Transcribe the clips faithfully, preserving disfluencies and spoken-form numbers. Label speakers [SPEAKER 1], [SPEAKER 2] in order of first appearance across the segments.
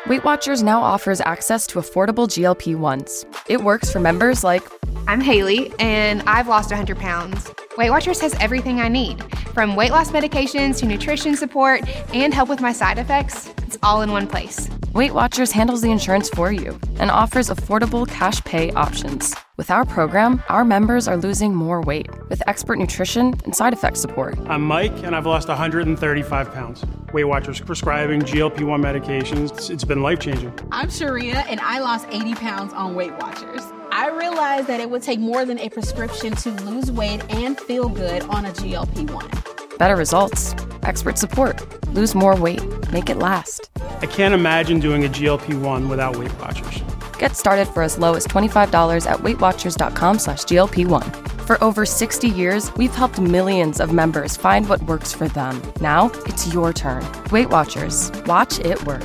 [SPEAKER 1] Weight Watchers now offers access to affordable G L P ones. It works for members like,
[SPEAKER 2] I'm Haley, and I've lost one hundred pounds. Weight Watchers has everything I need, from weight loss medications to nutrition support and help with my side effects. It's all in one place.
[SPEAKER 1] Weight Watchers handles the insurance for you and offers affordable cash pay options. With our program, our members are losing more weight with expert nutrition and side effect support.
[SPEAKER 3] I'm Mike, and I've lost one hundred thirty-five pounds. Weight Watchers prescribing G L P one medications. It's, it's been life-changing.
[SPEAKER 4] I'm Sharia, and I lost eighty pounds on Weight Watchers. I realized that it would take more than a prescription to lose weight and feel good on a G L P one.
[SPEAKER 1] Better results, expert support, lose more weight, make it last.
[SPEAKER 3] I can't imagine doing a G L P one without Weight Watchers.
[SPEAKER 1] Get started for as low as twenty-five dollars at weightwatchers.com slash GLP1. For over sixty years, we've helped millions of members find what works for them. Now, it's your turn. Weight Watchers. Watch it work.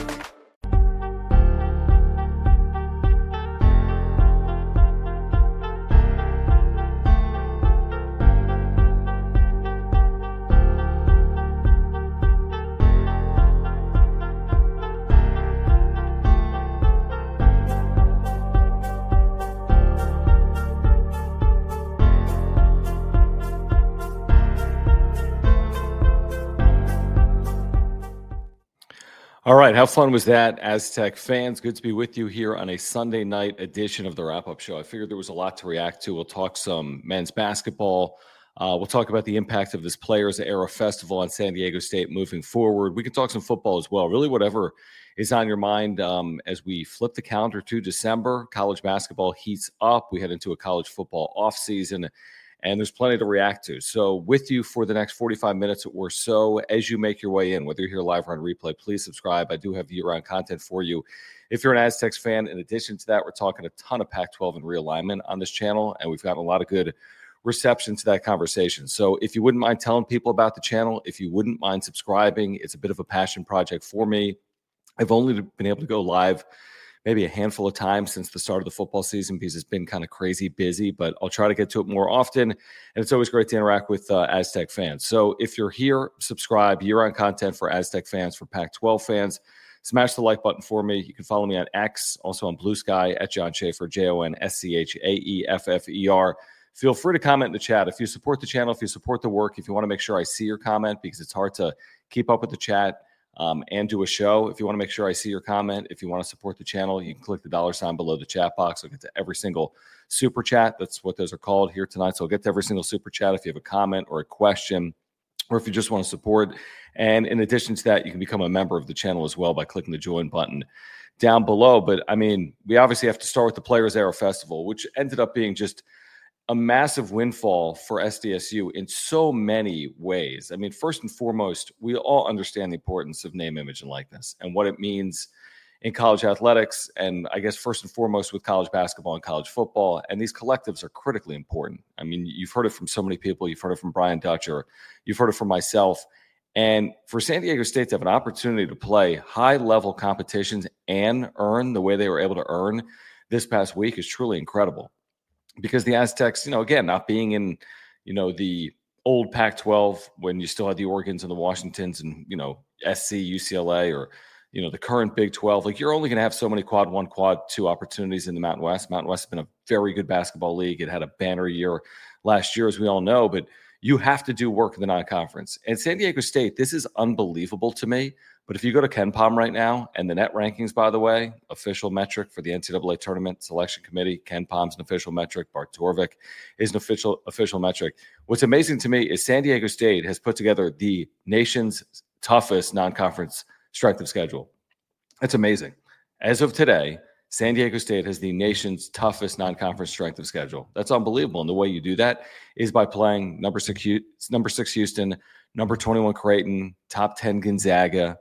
[SPEAKER 5] All right, how fun was that, Aztec fans? Good to be with you here on a Sunday night edition of the Wrap-Up Show. I figured there was a lot to react to. We'll talk some men's basketball. Uh, we'll talk about the impact of this Players Era Festival on San Diego State moving forward. We can talk some football as well. Really, whatever is on your mind um, as we flip the calendar to December. College basketball heats up. We head into a college football offseason, and there's plenty to react to. So with you for the next forty-five minutes or so, as you make your way in, whether you're here live or on replay, please subscribe. I do have year-round content for you. If you're an Aztecs fan, in addition to that, we're talking a ton of Pac twelve and realignment on this channel, and we've gotten a lot of good reception to that conversation. So if you wouldn't mind telling people about the channel, if you wouldn't mind subscribing, it's a bit of a passion project for me. I've only been able to go live maybe a handful of times since the start of the football season because it's been kind of crazy busy, but I'll try to get to it more often. And it's always great to interact with uh, Aztec fans. So if you're here, subscribe. Year-round content for Aztec fans, for Pac twelve fans. Smash the like button for me. You can follow me on X, also on Blue Sky, at John Schaefer, J O N S C H A E F F E R. Feel free to comment in the chat. If you support the channel, if you support the work, if you want to make sure I see your comment, because it's hard to keep up with the chat, Um, and do a show. If you want to make sure I see your comment, if you want to support the channel, you can click the dollar sign below the chat box. I'll get to every single super chat. That's what those are called here tonight. So I'll get to every single super chat if you have a comment or a question, or if you just want to support. And in addition to that, you can become a member of the channel as well by clicking the join button down below. But I mean, we obviously have to start with the Players Era Festival, which ended up being just a massive windfall for S D S U in so many ways. I mean, first and foremost, we all understand the importance of name, image, and likeness and what it means in college athletics, and I guess first and foremost with college basketball and college football. And these collectives are critically important. I mean, you've heard it from so many people. You've heard it from Brian Dutcher. You've heard it from myself. And for San Diego State to have an opportunity to play high-level competitions and earn the way they were able to earn this past week is truly incredible. Because the Aztecs, you know, again, not being in, you know, the old Pac twelve when you still had the Oregons and the Washingtons and, you know, S C, U C L A, or, you know, the current Big twelve, like you're only going to have so many quad one, quad two opportunities in the Mountain West. Mountain West has been a very good basketball league. It had a banner year last year, as we all know, but you have to do work in the non-conference. And San Diego State, this is unbelievable to me. But if you go to KenPom right now, and the net rankings, by the way, official metric for the N C double A Tournament Selection Committee, KenPom's an official metric, Bart Torvik is an official official metric. What's amazing to me is San Diego State has put together the nation's toughest non-conference strength of schedule. That's amazing. As of today, San Diego State has the nation's toughest non-conference strength of schedule. That's unbelievable. And the way you do that is by playing number six, number six Houston, number twenty-one Creighton, top ten Gonzaga,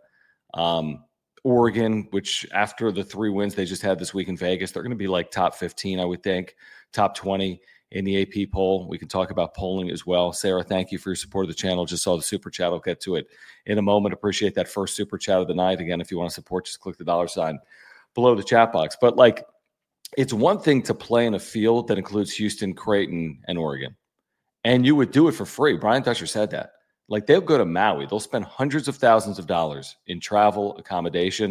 [SPEAKER 5] Um, Oregon, which after the three wins they just had this week in Vegas, they're going to be like top fifteen, I would think, top twenty in the A P poll. We can talk about polling as well. Sarah, thank you for your support of the channel. Just saw the super chat. I'll get to it in a moment. Appreciate that first super chat of the night. Again, if you want to support, just click the dollar sign below the chat box. But like, it's one thing to play in a field that includes Houston, Creighton, and Oregon, and you would do it for free. Brian Dutcher said that. Like, they'll go to Maui. They'll spend hundreds of thousands of dollars in travel, accommodation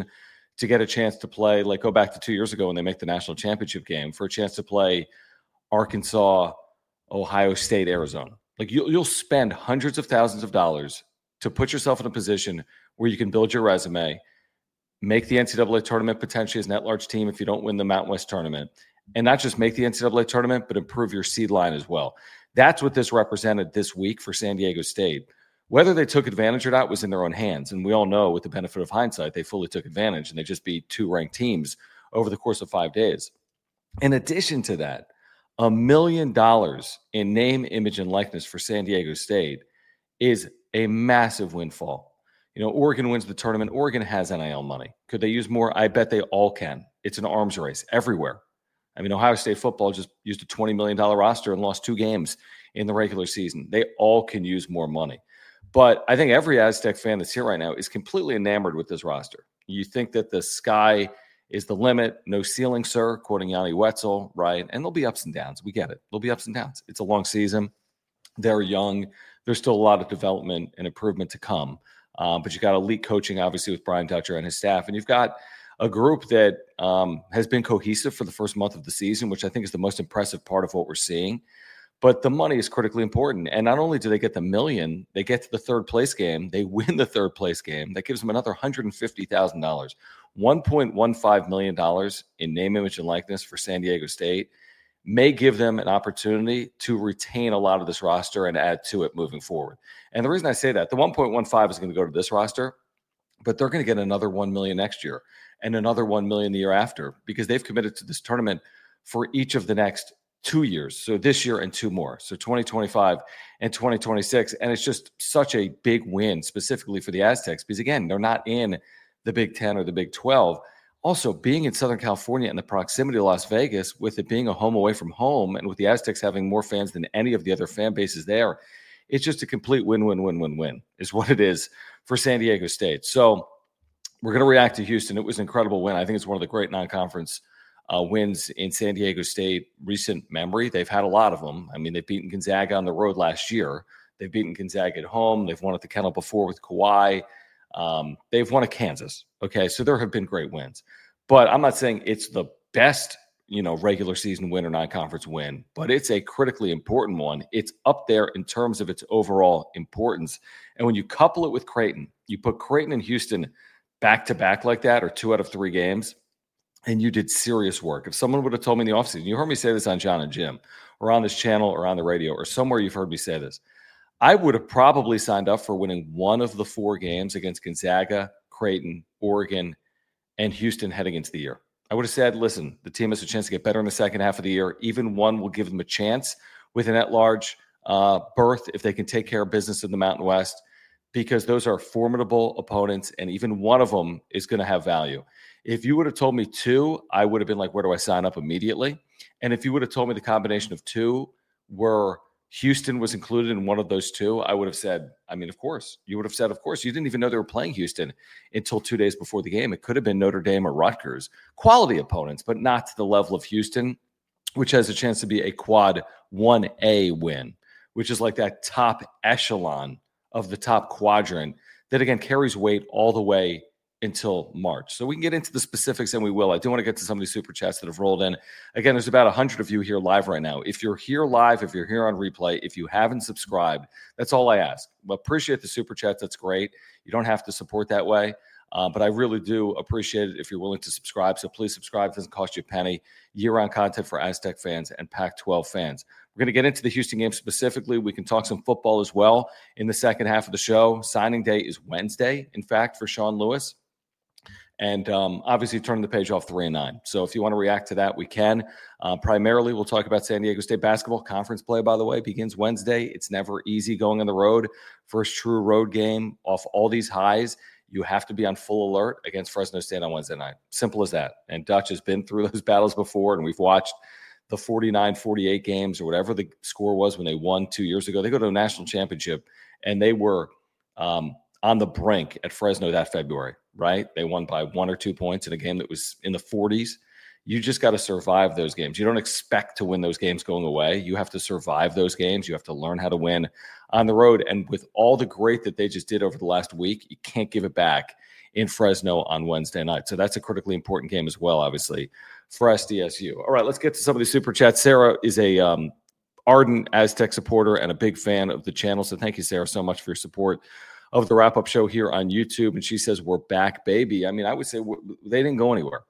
[SPEAKER 5] to get a chance to play, like go back to two years ago when they make the national championship game, for a chance to play Arkansas, Ohio State, Arizona. Like you'll, you'll spend hundreds of thousands of dollars to put yourself in a position where you can build your resume, make the N C double A tournament potentially as an at-large team if you don't win the Mountain West tournament, and not just make the N C double A tournament, but improve your seed line as well. That's what this represented this week for San Diego State. Whether they took advantage or not was in their own hands. And we all know with the benefit of hindsight, they fully took advantage and they just beat two ranked teams over the course of five days. In addition to that, a million dollars in name, image, and likeness for San Diego State is a massive windfall. You know, Oregon wins the tournament. Oregon has N I L money. Could they use more? I bet they all can. It's an arms race everywhere. I mean, Ohio State football just used a twenty million dollars roster and lost two games in the regular season. They all can use more money. But I think every Aztec fan that's here right now is completely enamored with this roster. You think that the sky is the limit, no ceiling, sir, quoting Yanni Wetzel, right? And there'll be ups and downs. We get it. There'll be ups and downs. It's a long season. They're young. There's still a lot of development and improvement to come. Um, but you got elite coaching, obviously, with Brian Dutcher and his staff. And you've got a group that um, has been cohesive for the first month of the season, which I think is the most impressive part of what we're seeing. But the money is critically important. And not only do they get the million, they get to the third place game. They win the third place game. That gives them another one hundred fifty thousand dollars. one point one five million dollars in name, image, and likeness for San Diego State may give them an opportunity to retain a lot of this roster and add to it moving forward. And the reason I say that, the one point one five is going to go to this roster, but they're going to get another one million dollars next year and another one million dollars the year after because they've committed to this tournament for each of the next two years. So this year and two more. So twenty twenty-five and twenty twenty-six. And it's just such a big win specifically for the Aztecs because, again, they're not in the Big Ten or the Big twelve. Also, being in Southern California and the proximity to Las Vegas, with it being a home away from home and with the Aztecs having more fans than any of the other fan bases there, it's just a complete win, win, win, win, win is what it is for San Diego State. So we're going to react to Houston. It was an incredible win. I think it's one of the great non-conference Uh, wins in San Diego State recent memory. They've had a lot of them. I mean, they've beaten Gonzaga on the road last year. They've beaten Gonzaga at home. They've won at the Kennel before with Kawhi. Um, they've won at Kansas. Okay, so there have been great wins. But I'm not saying it's the best, you know, regular season win or non-conference win, but it's a critically important one. It's up there in terms of its overall importance. And when you couple it with Creighton, you put Creighton and Houston back-to-back like that, or two out of three games, and you did serious work. If someone would have told me in the offseason, you heard me say this on John and Jim, or on this channel, or on the radio, or somewhere you've heard me say this, I would have probably signed up for winning one of the four games against Gonzaga, Creighton, Oregon, and Houston heading into the year. I would have said, listen, the team has a chance to get better in the second half of the year. Even one will give them a chance with an at-large uh, berth if they can take care of business in the Mountain West, because those are formidable opponents, and even one of them is going to have value. If you would have told me two, I would have been like, where do I sign up immediately? And if you would have told me the combination of two where Houston was included in one of those two, I would have said, I mean, of course. You would have said, of course. You didn't even know they were playing Houston until two days before the game. It could have been Notre Dame or Rutgers. Quality opponents, but not to the level of Houston, which has a chance to be a quad one A win, which is like that top echelon of the top quadrant that, again, carries weight all the way until March. So we can get into the specifics, and we will. I do want to get to some of these super chats that have rolled in. Again, there's about one hundred of you here live right now. If you're here live, if you're here on replay, if you haven't subscribed, that's all I ask. Well, appreciate the super chats. That's great. You don't have to support that way, uh, but I really do appreciate it if you're willing to subscribe. So please subscribe. It doesn't cost you a penny. Year-round content for Aztec fans and Pac twelve fans. We're going to get into the Houston game specifically. We can talk some football as well in the second half of the show. Signing day is Wednesday, in fact, for Sean Lewis. And um, obviously turning the page off three and nine. So if you want to react to that, we can. Uh, primarily, we'll talk about San Diego State basketball. Conference play, by the way, begins Wednesday. It's never easy going on the road. First true road game off all these highs. You have to be on full alert against Fresno State on Wednesday night. Simple as that. And Dutch has been through those battles before, and we've watched the forty-nine forty-eight games or whatever the score was when they won two years ago. They go to a national championship, and they were um, on the brink at Fresno that February. Right? They won by one or two points in a game that was in the forties. You just got to survive those games. You don't expect to win those games going away. You have to survive those games. You have to learn how to win on the road. And with all the great that they just did over the last week, you can't give it back in Fresno on Wednesday night. So that's a critically important game as well, obviously, for S D S U. All right, let's get to some of these super chats. Sarah is a um, ardent Aztec supporter and a big fan of the channel. So thank you, Sarah, so much for your support of the wrap-up show here on YouTube. And she says, we're back, baby. I mean, I would say they didn't go anywhere.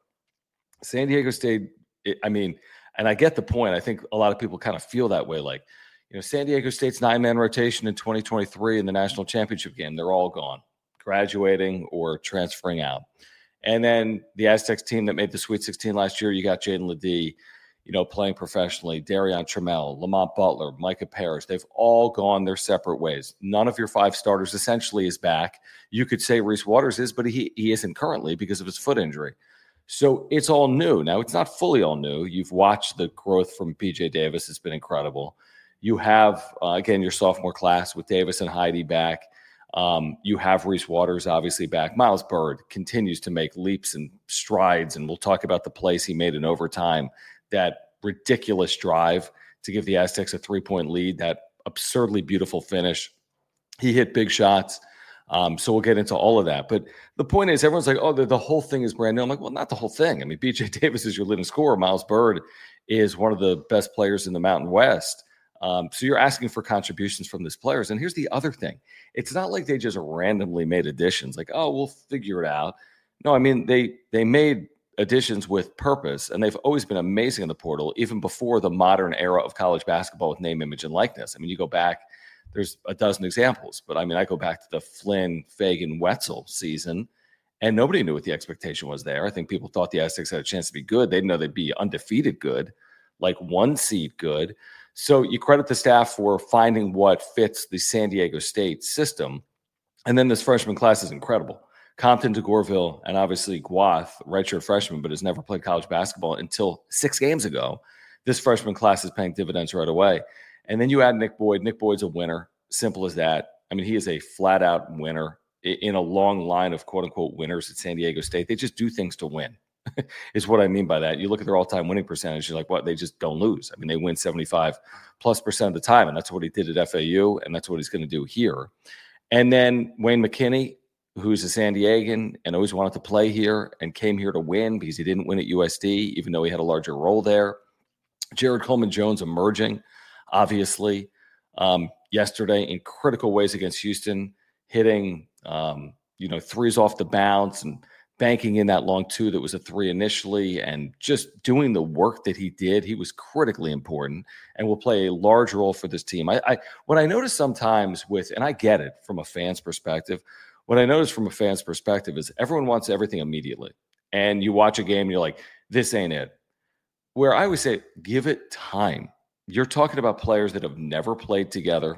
[SPEAKER 5] San Diego State, it, I mean, and I get the point. I think a lot of people kind of feel that way. Like, you know, San Diego State's nine-man rotation in twenty twenty-three in the national championship game, they're all gone, graduating or transferring out. And then the Aztecs team that made the Sweet sixteen last year, you got Jaden Ledee, you know, playing professionally, Darion Trammell, Lamont Butler, Micah Parrish. They've all gone their separate ways. None of your five starters essentially is back. You could say Reese Waters is, but he, he isn't currently because of his foot injury. So it's all new. Now, it's not fully all new. You've watched the growth from P J Davis. It's been incredible. You have, uh, again, your sophomore class with Davis and Heide back. Um, you have Reese Waters obviously back. Miles Byrd continues to make leaps and strides, and we'll talk about the plays he made in overtime, that ridiculous drive to give the Aztecs a three-point lead, that absurdly beautiful finish. He hit big shots. Um, so we'll get into all of that. But the point is, everyone's like, oh, the, the whole thing is brand new. I'm like, well, not the whole thing. I mean, B J Davis is your leading scorer. Miles Byrd is one of the best players in the Mountain West. Um, so you're asking for contributions from these players. And here's the other thing. It's not like they just randomly made additions like, oh, we'll figure it out. No, I mean, they they made additions with purpose, and they've always been amazing in the portal, even before the modern era of college basketball with name, image, and likeness. I mean, you go back, there's a dozen examples, but I mean, I go back to the Flynn, Fagan, Wetzel season, and nobody knew what the expectation was there. I think people thought the Aztecs had a chance to be good. They didn't know they'd be undefeated good, like one seed good. So you credit the staff for finding what fits the San Diego State system. And then this freshman class is incredible. Compton, DeGorville, and obviously Guath, redshirt freshman, but has never played college basketball until six games ago. This freshman class is paying dividends right away. And then you add Nick Boyd. Nick Boyd's a winner. Simple as that. I mean, he is a flat-out winner in a long line of quote-unquote winners at San Diego State. They just do things to win, is what I mean by that. You look at their all-time winning percentage, you're like, what? They just don't lose. I mean, they win seventy-five plus percent of the time, and that's what he did at F A U, and that's what he's going to do here. And then Wayne McKinney, who's a San Diegan and always wanted to play here and came here to win because he didn't win at U S D, even though he had a larger role there. Jared Coleman-Jones emerging, obviously, um, yesterday in critical ways against Houston, hitting, um, you know, threes off the bounce and banking in that long two that was a three initially, and just doing the work that he did. He was critically important and will play a large role for this team. I, I what I notice sometimes with, and I get it from a fan's perspective, what I notice from a fan's perspective is everyone wants everything immediately. And you watch a game and you're like, this ain't it. Where I always say, give it time. You're talking about players that have never played together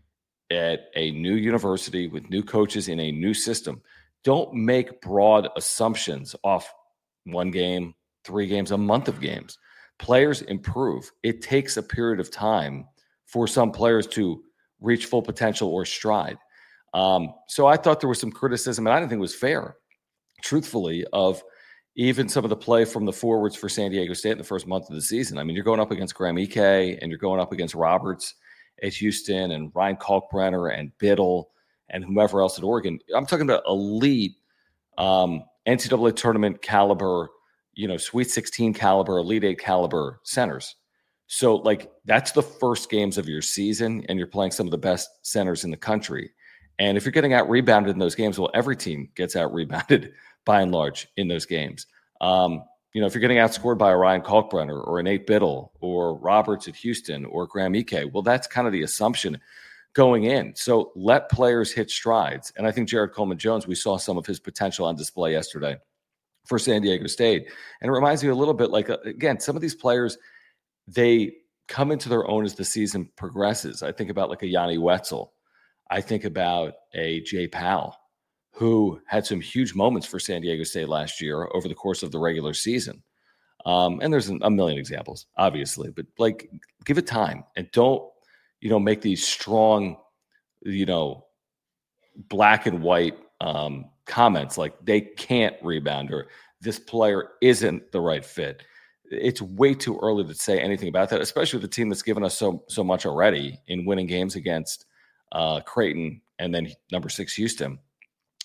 [SPEAKER 5] at a new university with new coaches in a new system. Don't make broad assumptions off one game, three games, a month of games. Players improve. It takes a period of time for some players to reach full potential or stride. Um, so I thought there was some criticism, and I didn't think it was fair, truthfully, of even some of the play from the forwards for San Diego State in the first month of the season. I mean, you're going up against Graham Ike, and you're going up against Roberts at Houston, and Ryan Kalkbrenner, and Biddle, and whomever else at Oregon. I'm talking about elite um, N C double A tournament caliber, you know, Sweet sixteen caliber, Elite Eight caliber centers. So, like, that's the first games of your season, and you're playing some of the best centers in the country. And if you're getting out rebounded in those games, well, every team gets out rebounded by and large in those games. Um, you know, if you're getting outscored by a Ryan Kalkbrenner or a Nate Biddle or Roberts at Houston or Graham Ike, well, that's kind of the assumption going in. So let players hit strides. And I think Jared Coleman-Jones, we saw some of his potential on display yesterday for San Diego State. And it reminds me a little bit like, again, some of these players, they come into their own as the season progresses. I think about like a Yanni Wetzel. I think about a Jay Powell, who had some huge moments for San Diego State last year over the course of the regular season. Um, and there's a million examples, obviously, but like, give it time and don't, you know, make these strong, you know, black and white um, comments like they can't rebound or this player isn't the right fit. It's way too early to say anything about that, especially with the team that's given us so, so much already in winning games against uh, Creighton and then number six, Houston.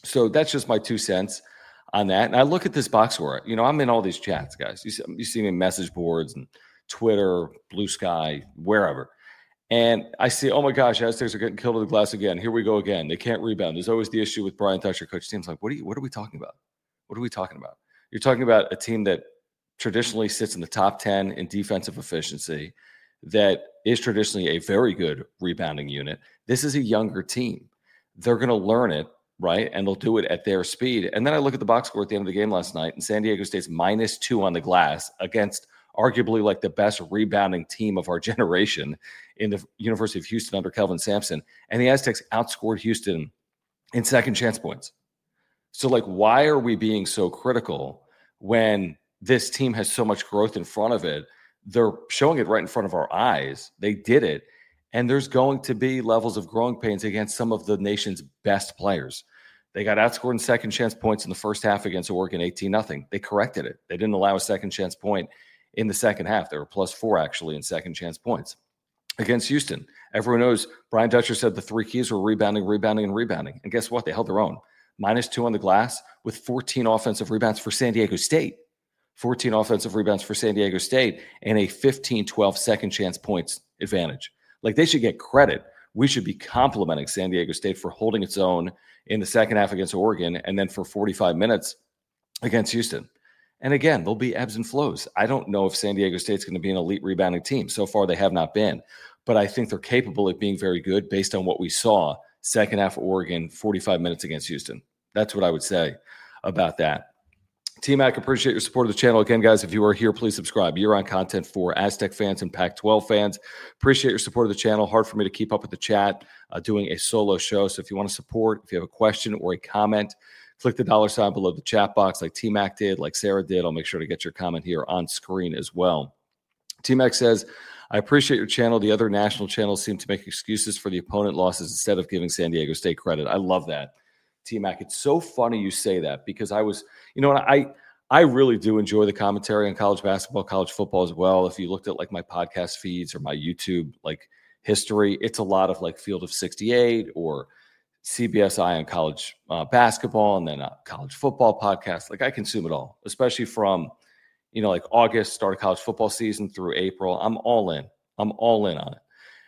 [SPEAKER 5] So that's just my two cents on that. And I look at this box score. You know, I'm in all these chats, guys. You see, you see me in message boards and Twitter, Blue Sky, wherever. And I see, oh my gosh, Aztecs are getting killed to the glass again. Here we go again. They can't rebound. There's always the issue with Brian Dutcher, coach teams. Like, what are you? What are we talking about? What are we talking about? You're talking about a team that traditionally sits in the top ten in defensive efficiency, that is traditionally a very good rebounding unit. This is a younger team. They're going to learn it, right? And they'll do it at their speed. And then I look at the box score at the end of the game last night, and San Diego State's minus two on the glass against arguably like the best rebounding team of our generation in the University of Houston under Kelvin Sampson. And the Aztecs outscored Houston in second chance points. So, like, why are we being so critical when this team has so much growth in front of it? They're showing it right in front of our eyes. They did it. And there's going to be levels of growing pains against some of the nation's best players. They got outscored in second chance points in the first half against Oregon eighteen nothing. They corrected it. They didn't allow a second chance point in the second half. They were plus four, actually, in second chance points. Against Houston, everyone knows Brian Dutcher said the three keys were rebounding, rebounding, and rebounding. And guess what? They held their own. Minus two on the glass with fourteen offensive rebounds for San Diego State. fourteen offensive rebounds for San Diego State and a fifteen twelve second chance points advantage. Like, they should get credit. We should be complimenting San Diego State for holding its own in the second half against Oregon and then for forty-five minutes against Houston. And again, there'll be ebbs and flows. I don't know if San Diego State's going to be an elite rebounding team. So far, they have not been. But I think they're capable of being very good based on what we saw second half of Oregon, forty-five minutes against Houston. That's what I would say about that. T-Mac, appreciate your support of the channel. Again, guys, if you are here, please subscribe. Year-round content for Aztec fans and Pac twelve fans. Appreciate your support of the channel. Hard for me to keep up with the chat, uh, doing a solo show. So if you want to support, if you have a question or a comment, click the dollar sign below the chat box like T-Mac did, like Sarah did. I'll make sure to get your comment here on screen as well. T-Mac says, I appreciate your channel. The other national channels seem to make excuses for the opponent losses instead of giving San Diego State credit. I love that, T-Mac. It's so funny you say that because I was, you know, I I really do enjoy the commentary on college basketball, college football as well. If you looked at like my podcast feeds or my YouTube like history, it's a lot of like Field of sixty-eight or C B S I on college uh, basketball and then a college football podcast. Like, I consume it all, especially from, you know, like August, start of college football season through April. I'm all in. I'm all in on it.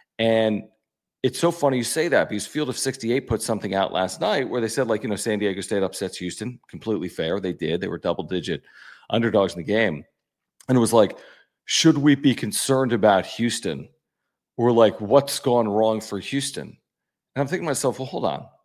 [SPEAKER 5] And it's so funny you say that because Field of sixty-eight put something out last night where they said, like, you know, San Diego State upsets Houston. Completely fair. They did. They were double-digit underdogs in the game. And it was like, should we be concerned about Houston? Or like, what's gone wrong for Houston? And I'm thinking to myself, well, hold on.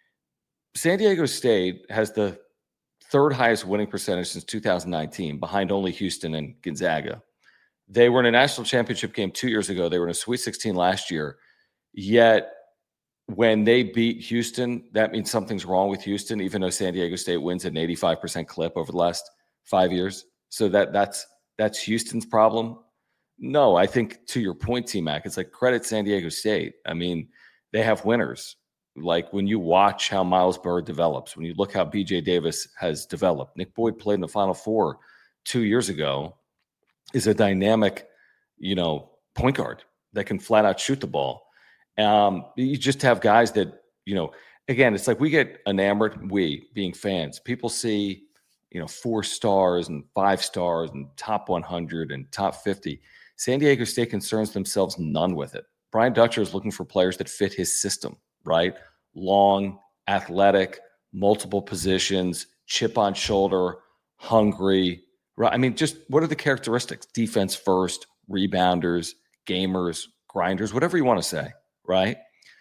[SPEAKER 5] San Diego State has the third highest winning percentage since two thousand nineteen, behind only Houston and Gonzaga. They were in a national championship game two years ago. They were in a Sweet sixteen last year. Yet when they beat Houston, that means something's wrong with Houston, even though San Diego State wins at an eighty-five percent clip over the last five years. So that that's that's Houston's problem. No, I think to your point, T-Mac, it's like credit San Diego State. I mean, they have winners. Like when you watch how Miles Bird develops, when you look how B J Davis has developed, Nick Boyd played in the Final Four two years ago, is a dynamic, you know, point guard that can flat out shoot the ball. Um, you just have guys that, you know, again, it's like we get enamored, we being fans, people see, you know, four stars and five stars and top one hundred and top fifty. San Diego State concerns themselves none with it. Brian Dutcher is looking for players that fit his system, right? Long, athletic, multiple positions, chip on shoulder, hungry, right? I mean, just what are the characteristics? Defense first, rebounders, gamers, grinders, whatever you want to say, right?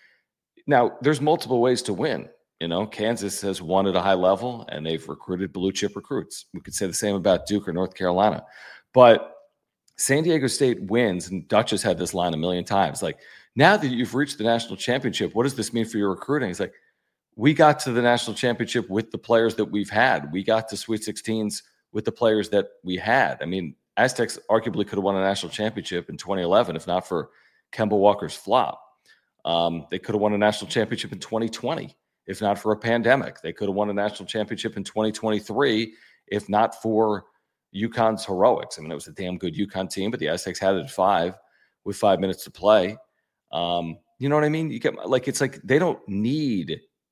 [SPEAKER 5] Now, there's multiple ways to win. You know, Kansas has won at a high level, and they've recruited blue chip recruits. We could say the same about Duke or North Carolina. But San Diego State wins, and Dutch has had this line a million times. Like, now that you've reached the national championship, what does this mean for your recruiting? It's like, we got to the national championship with the players that we've had. We got to Sweet sixteens with the players that we had. I mean, Aztecs arguably could have won a national championship in twenty eleven if not for Kemba Walker's flop. Um, they could have won a national championship in twenty twenty if not for a pandemic. They could have won a national championship in twenty twenty-three if not for UConn's heroics. I mean, it was a damn good UConn team, but the Aztecs had it at five with five minutes to play. Um, you know what I mean? You get like, it's like they don't need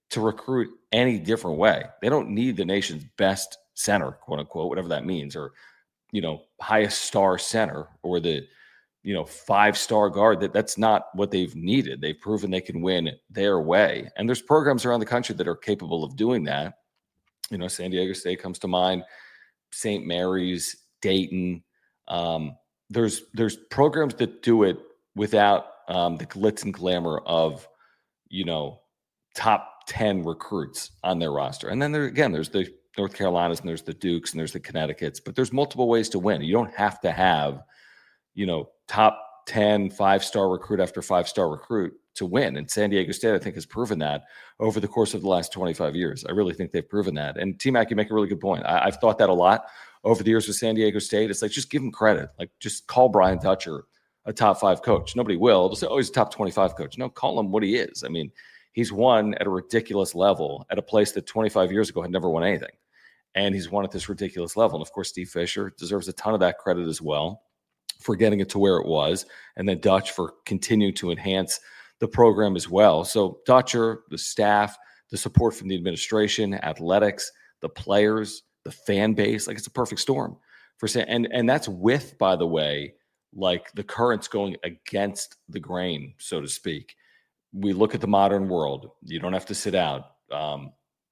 [SPEAKER 5] to recruit any different way. They don't need the nation's best center, quote unquote, whatever that means, or, you know, highest star center or the, you know, five-star guard. That that's not what they've needed. They've proven they can win their way. And there's programs around the country that are capable of doing that. You know, San Diego State comes to mind, Saint Mary's, Dayton. Um, there's there's programs that do it without um, the glitz and glamour of, you know, top ten recruits on their roster. And then there again, there's the North Carolinas and there's the Dukes and there's the Connecticut's, but there's multiple ways to win. You don't have to have, you know, top ten, five-star recruit after five-star recruit to win. And San Diego State, I think, has proven that over the course of the last twenty-five years. I really think they've proven that. And T-Mac, you make a really good point. I, I've thought that a lot over the years with San Diego State. It's like, just give him credit. Like, just call Brian Dutcher a top five coach. Nobody will. They'll say, oh, he's a top twenty-five coach. No, call him what he is. I mean, he's won at a ridiculous level at a place that twenty-five years ago had never won anything. And he's won at this ridiculous level. And of course, Steve Fisher deserves a ton of that credit as well for getting it to where it was. And then Dutch for continuing to enhance the program as well. So Dutcher, the staff, the support from the administration, athletics, the players, the fan base, like, it's a perfect storm for San. And, and that's with, by the way, like the currents going against the grain, so to speak. We look at the modern world. You don't have to sit out. Um,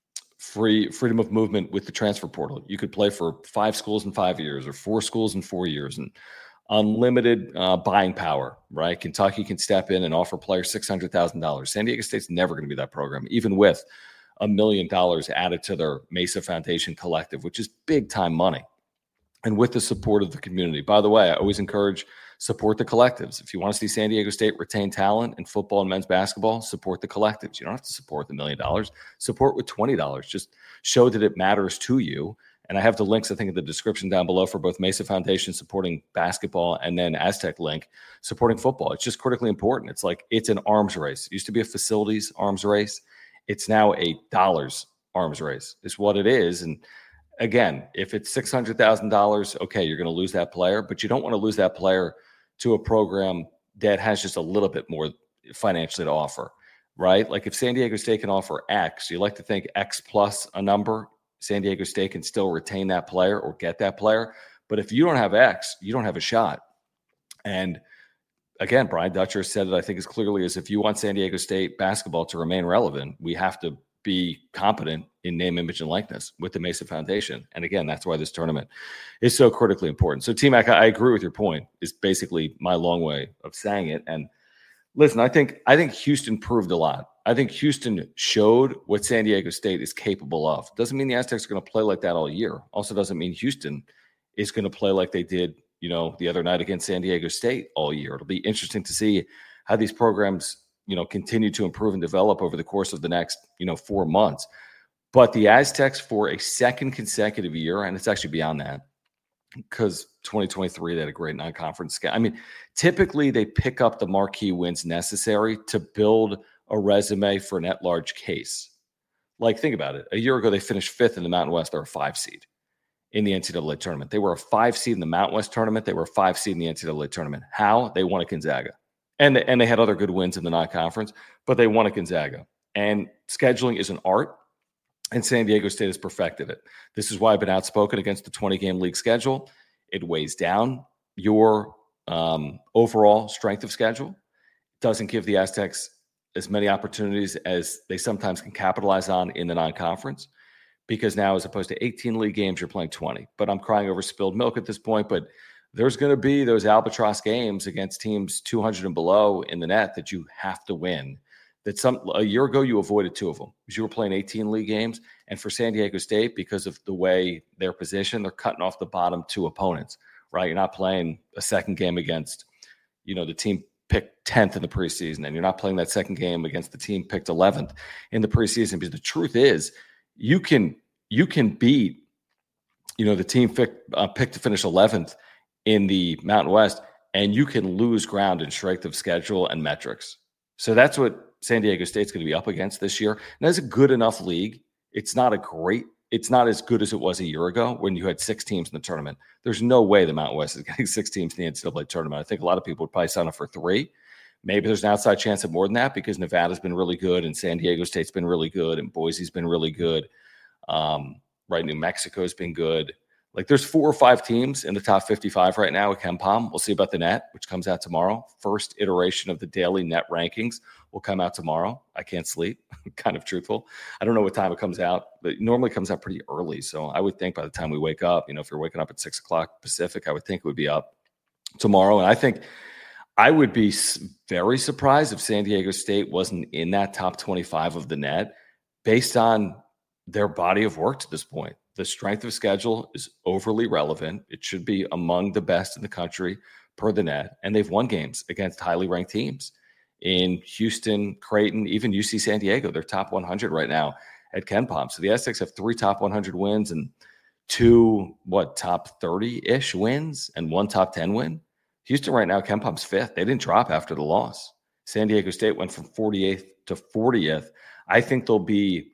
[SPEAKER 5] free freedom of movement with the transfer portal. You could play for five schools in five years or four schools in four years and unlimited uh, buying power, right? Kentucky can step in and offer players six hundred thousand dollars. San Diego State's never going to be that program, even with a million dollars added to their Mesa Foundation collective, which is big time money. And with the support of the community. By the way, I always encourage support the collectives. If you want to see San Diego State retain talent in football and men's basketball, support the collectives. You don't have to support the million dollars. Support with twenty dollars. Just show that it matters to you. And I have the links, I think, in the description down below for both Mesa Foundation supporting basketball and then Aztec Link supporting football. It's just critically important. It's like, it's an arms race. It used to be a facilities arms race. It's now a dollars arms race. It's what it is. And again, if it's six hundred thousand dollars, okay, you're going to lose that player, but you don't want to lose that player to a program that has just a little bit more financially to offer, right? Like, if San Diego State can offer X, you like to think X plus a number, San Diego State can still retain that player or get that player. But if you don't have X, you don't have a shot. And again, Brian Dutcher said it, I think, as clearly as, if you want San Diego State basketball to remain relevant, we have to be competent in name, image, and likeness with the Mesa Foundation. And again, that's why this tournament is so critically important. So, T-Mac, I agree with your point, is basically my long way of saying it. And listen, I think I think Houston proved a lot. I think Houston showed what San Diego State is capable of. Doesn't mean the Aztecs are going to play like that all year. Also doesn't mean Houston is going to play like they did, you know, the other night against San Diego State all year. It'll be interesting to see how these programs, you know, continue to improve and develop over the course of the next, you know, four months. But the Aztecs, for a second consecutive year, and it's actually beyond that, because twenty twenty-three, they had a great non-conference schedule. I mean, typically they pick up the marquee wins necessary to build a resume for an at-large case. Like, think about it. A year ago, they finished fifth in the Mountain West. They're a five seed in the N C double A tournament. They were a five seed in the Mountain West tournament. They were a five seed in the N C double A tournament. How? They won at Gonzaga. And, and they had other good wins in the non-conference, but they won at Gonzaga. And scheduling is an art, and San Diego State has perfected it. This is why I've been outspoken against the twenty-game league schedule. It weighs down your um, overall strength of schedule. It doesn't give the Aztecs as many opportunities as they sometimes can capitalize on in the non-conference, because now, as opposed to eighteen league games, you're playing twenty. But I'm crying over spilled milk at this point. But there's going to be those albatross games against teams two hundred and below in the net that you have to win. That some a year ago you avoided two of them because you were playing eighteen league games. And for San Diego State, because of the way they're positioned, they're cutting off the bottom two opponents, right? You're not playing a second game against, you know, the team picked tenth in the preseason, and you're not playing that second game against the team picked eleventh in the preseason. Because the truth is, you can you can beat, you know, the team picked, uh, picked to finish eleventh in the Mountain West, and you can lose ground in strength of schedule and metrics. So that's what San Diego State's going to be up against this year. And that's a good enough league. It's not a great, it's not as good as it was a year ago when you had six teams in the tournament. There's no way the Mountain West is getting six teams in the N C double A tournament. I think a lot of people would probably sign up for three, Maybe there's an outside chance at more than that because Nevada's been really good and San Diego State's been really good and Boise's been really good. Um, right, New Mexico's been good. Like there's four or five teams in the top fifty-five right now at KenPom. We'll see about the net, which comes out tomorrow. First iteration of the daily net rankings will come out tomorrow. I can't sleep, kind of truthful. I don't know what time it comes out, but it normally comes out pretty early. So I would think by the time we wake up, you know, if you're waking up at six o'clock Pacific, I would think it would be up tomorrow. And I think I would be very surprised if San Diego State wasn't in that top twenty-five of the net based on their body of work to this point. The strength of schedule is overly relevant. It should be among the best in the country per the net. And they've won games against highly ranked teams in Houston, Creighton, even U C San Diego. They're top one hundred right now at KenPom. So the Aztecs have three top one hundred wins and two, what, top thirty-ish wins and one top ten win. Houston right now, KenPom's fifth. They didn't drop after the loss. San Diego State went from forty-eighth to fortieth. I think they'll be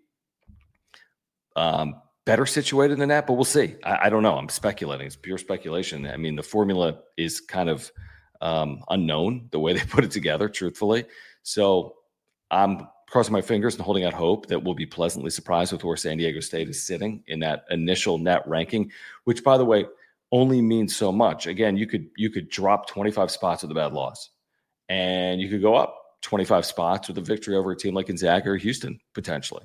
[SPEAKER 5] um, better situated than that, but we'll see. I, I don't know. I'm speculating. It's pure speculation. I mean, the formula is kind of um, unknown, the way they put it together, truthfully. So I'm crossing my fingers and holding out hope that we'll be pleasantly surprised with where San Diego State is sitting in that initial net ranking, which, by the way, only means so much. Again, you could you could drop twenty-five spots with a bad loss, and you could go up twenty-five spots with a victory over a team like Gonzaga or Houston, potentially.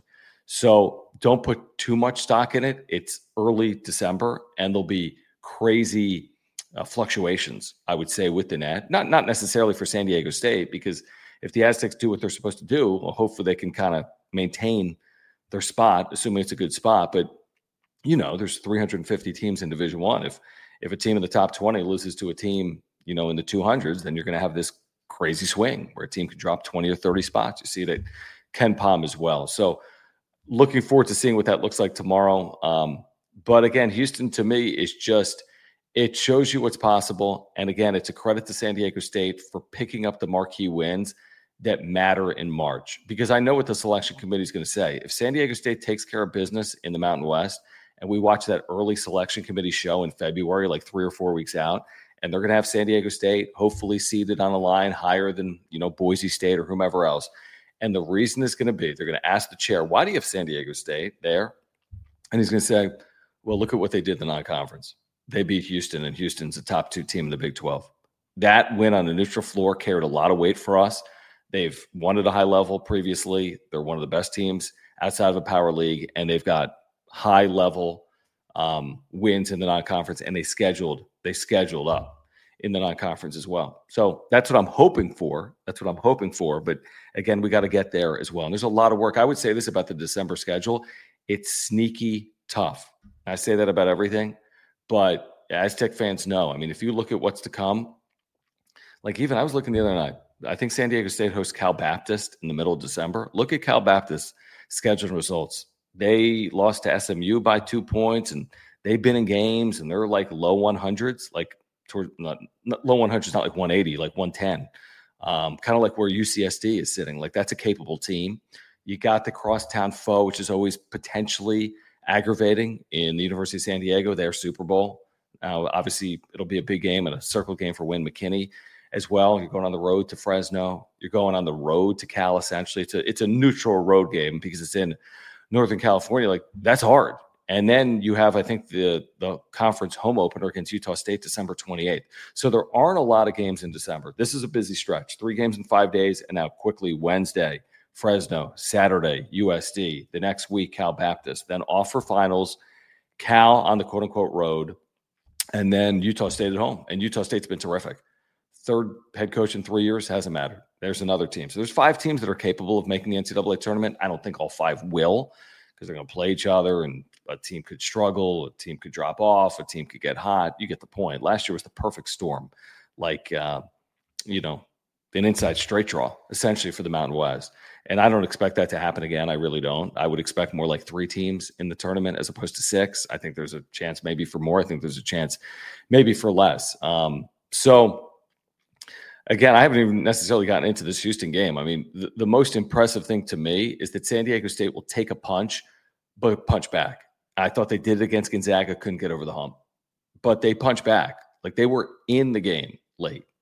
[SPEAKER 5] So don't put too much stock in it. It's early December, and there'll be crazy uh, fluctuations, I would say, with the net. Not, not necessarily for San Diego State, because if the Aztecs do what they're supposed to do, well, hopefully they can kind of maintain their spot, assuming it's a good spot. But you know, there's three hundred fifty teams in Division One. If if a team in the top twenty loses to a team, you know, in the two hundreds, then you're going to have this crazy swing where a team could drop twenty or thirty spots. You see it at KenPom as well. So looking forward to seeing what that looks like tomorrow. Um, but again, Houston to me is just, it shows you what's possible. And again, it's a credit to San Diego State for picking up the marquee wins that matter in March. Because I know what the selection committee is going to say. If San Diego State takes care of business in the Mountain West, and we watch that early selection committee show in February, like three or four weeks out, and they're going to have San Diego State hopefully seated on a line higher than, you know, Boise State or whomever else. And the reason is going to be, they're going to ask the chair, why do you have San Diego State there? And he's going to say, well, look at what they did in the non-conference. They beat Houston, and Houston's the top two team in the Big twelve. That win on a neutral floor carried a lot of weight for us. They've won at a high level previously. They're one of the best teams outside of a power league, and they've got high-level um, wins in the non-conference, and they scheduled they scheduled up in the non-conference as well. So that's what I'm hoping for. That's what I'm hoping for. But again, we got to get there as well. And there's a lot of work. I would say this about the December schedule. It's sneaky tough. I say that about everything, but Aztec fans know. I mean, if you look at what's to come, like even I was looking the other night, I think San Diego State hosts Cal Baptist in the middle of December. Look at Cal Baptist's schedule and results. They lost to S M U by two points, and they've been in games, and they're like low one hundreds, like toward not, not low one hundreds, not like one eighty, like one ten, um, kind of like where U C S D is sitting. Like that's a capable team. You got the crosstown foe, which is always potentially aggravating in the University of San Diego, their Super Bowl. Now, obviously, it'll be a big game and a circle game for Wynn McKinney as well. You're going on the road to Fresno. You're going on the road to Cal, essentially. It's a, it's a neutral road game because it's in Northern California. Like, that's hard. And then you have, I think, the, the conference home opener against Utah State December twenty-eighth. So there aren't a lot of games in December. This is a busy stretch. Three games in five days, and now quickly Wednesday, Fresno, Saturday, U S D. The next week, Cal Baptist. Then off for finals, Cal on the quote-unquote road, and then Utah State at home. And Utah State's been terrific. Third head coach in three years, hasn't mattered. There's another team. So there's five teams that are capable of making the N C double A tournament. I don't think all five will, because they're going to play each other, and a team could struggle, a team could drop off, a team could get hot. You get the point. Last year was the perfect storm, like, uh, you know, an inside straight draw, essentially, for the Mountain West. And I don't expect that to happen again. I really don't. I would expect more like three teams in the tournament as opposed to six. I think there's a chance maybe for more. I think there's a chance maybe for less. Um, so, again, I haven't even necessarily gotten into this Houston game. I mean, the, the most impressive thing to me is that San Diego State will take a punch, but punch back. I thought they did it against Gonzaga, couldn't get over the hump. But they punch back. Like, they were in the game late.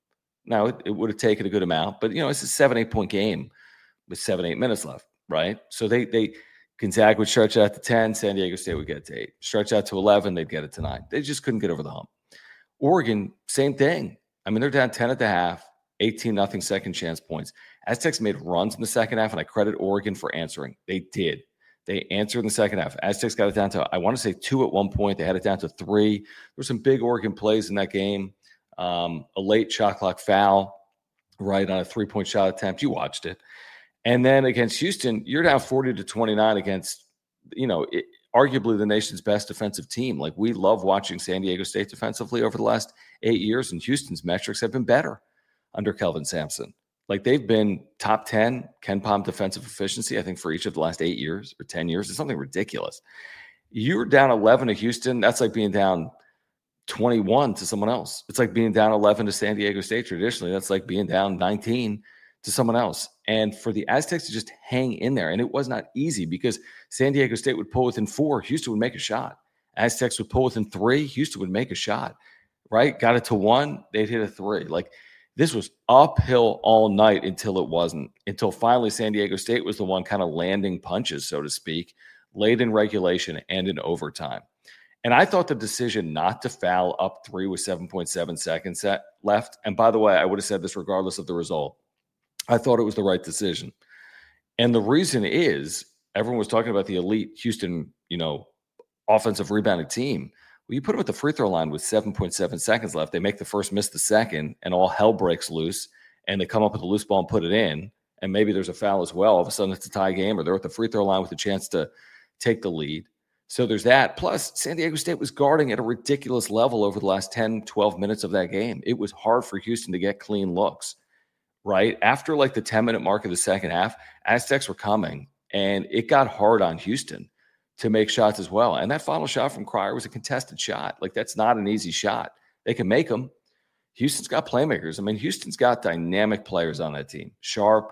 [SPEAKER 5] Now, it, it would have taken a good amount, but, you know, it's a seven, eight point game with seven, eight minutes left, right? So they, they, Gonzaga would stretch out to ten, San Diego State would get it to eight. Stretch out to eleven, they'd get it to nine. They just couldn't get over the hump. Oregon, same thing. I mean, they're down ten at the half, eighteen nothing second chance points. Aztecs made runs in the second half, and I credit Oregon for answering. They did. They answered in the second half. Aztecs got it down to, I want to say, two at one point. They had it down to three. There were some big Oregon plays in that game. Um, a late shot clock foul, right, on a three-point shot attempt. You watched it. And then against Houston, you're down forty to twenty-nine against, you know, it, arguably the nation's best defensive team. Like, we love watching San Diego State defensively over the last eight years, and Houston's metrics have been better under Kelvin Sampson. Like, they've been top ten KenPom defensive efficiency, I think, for each of the last eight years or ten years. It's something ridiculous. You're down eleven to Houston. That's like being down twenty-one to someone else. It's like being down eleven to San Diego State traditionally. That's like being down nineteen to someone else. And for the Aztecs to just hang in there, and it was not easy because San Diego State would pull within four. Houston would make a shot. Aztecs would pull within three. Houston would make a shot, right? Got it to one. They'd hit a three. Like, this was uphill all night until it wasn't, until finally San Diego State was the one kind of landing punches, so to speak, late in regulation and in overtime. And I thought the decision not to foul up three with seven point seven seconds set left, and by the way, I would have said this regardless of the result, I thought it was the right decision. And the reason is, everyone was talking about the elite Houston, you know, offensive rebounding team. Well, you put them at the free throw line with seven point seven seconds left. They make the first, miss the second, and all hell breaks loose. And they come up with a loose ball and put it in. And maybe there's a foul as well. All of a sudden, it's a tie game, or they're at the free throw line with a chance to take the lead. So there's that. Plus, San Diego State was guarding at a ridiculous level over the last ten, twelve minutes of that game. It was hard for Houston to get clean looks, right? After like the ten-minute mark of the second half, Aztecs were coming, and it got hard on Houston to make shots as well. And that final shot from Cryer was a contested shot. Like, that's not an easy shot. They can make them. Houston's got playmakers. I mean, Houston's got dynamic players on that team. Sharp,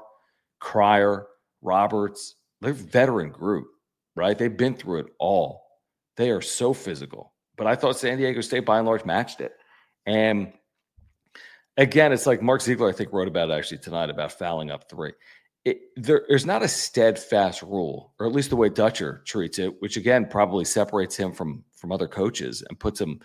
[SPEAKER 5] Cryer, Roberts. They're a veteran group, right? They've been through it all. They are so physical. But I thought San Diego State, by and large, matched it. And again, it's like Mark Ziegler, I think, wrote about it actually tonight about fouling up three. It, there, there's not a steadfast rule, or at least the way Dutcher treats it, which again probably separates him from from other coaches and puts him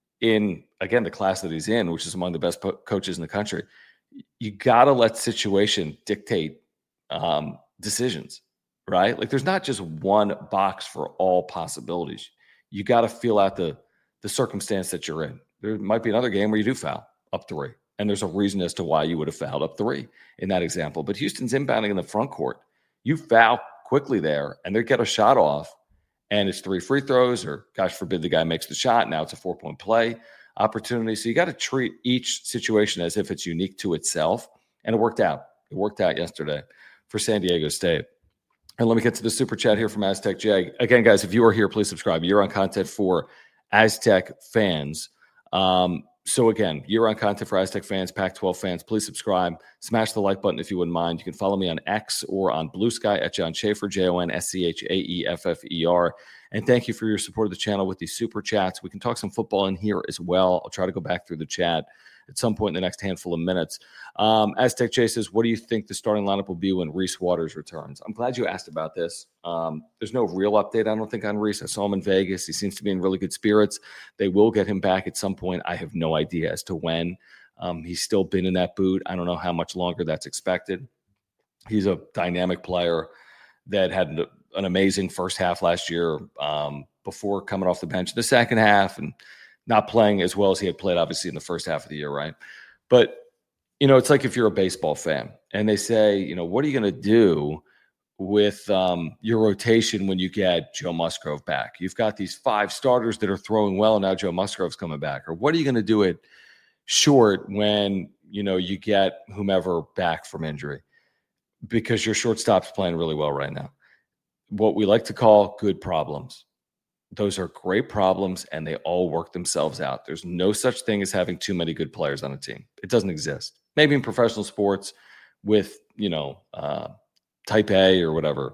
[SPEAKER 5] in, again, the class that he's in, which is among the best po- coaches in the country. You got to let situation dictate um, decisions, right? Like, there's not just one box for all possibilities. You got to feel out the the circumstance that you're in. There might be another game where you do foul up three. And there's a reason as to why you would have fouled up three in that example. But Houston's inbounding in the front court. You foul quickly there, and they get a shot off, and it's three free throws, or gosh forbid the guy makes the shot. Now it's a four-point play opportunity. So you got to treat each situation as if it's unique to itself. And it worked out. It worked out yesterday for San Diego State. And let me get to the super chat here from Aztec Jay. Again, guys, if you are here, please subscribe. You're on content for Aztec fans. Um, So again, year-round content for Aztec fans, Pac twelve fans, please subscribe. Smash the like button if you wouldn't mind. You can follow me on X or on Blue Sky at John Schaefer, J O N S C H A E F F E R. And thank you for your support of the channel with these super chats. We can talk some football in here as well. I'll try to go back through the chat at some point in the next handful of minutes. Um, Aztec Jay says, what do you think the starting lineup will be when Reese Waters returns? I'm glad you asked about this. Um, there's no real update, I don't think, on Reese. I saw him in Vegas. He seems to be in really good spirits. They will get him back at some point. I have no idea as to when. Um, he's still been in that boot. I don't know how much longer that's expected. He's a dynamic player that had an, an amazing first half last year um, before coming off the bench in the second half and not playing as well as he had played, obviously, in the first half of the year, right? But, you know, it's like if you're a baseball fan and they say, you know, what are you going to do with um, your rotation when you get Joe Musgrove back? You've got these five starters that are throwing well, and now Joe Musgrove's coming back. Or what are you going to do at short when, you know, you get whomever back from injury? Because your shortstop's playing really well right now. What we like to call good problems. Those are great problems, and they all work themselves out. There's no such thing as having too many good players on a team. It doesn't exist. Maybe in professional sports with, you know, uh, type A or whatever,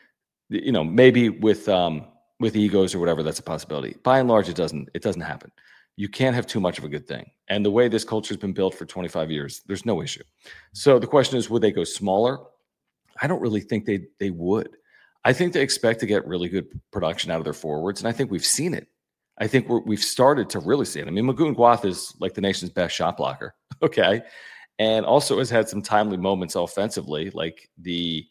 [SPEAKER 5] you know, maybe with um, with egos or whatever, that's a possibility. By and large, it doesn't it doesn't happen. you can't have too much of a good thing. And the way this culture has been built for twenty-five years, there's no issue. So the question is, would they go smaller? I don't really think they they would. I think they expect to get really good production out of their forwards, and I think we've seen it. I think we're, we've started to really see it. I mean, Magoon Guath is like the nation's best shot blocker, okay? And also has had some timely moments offensively, like the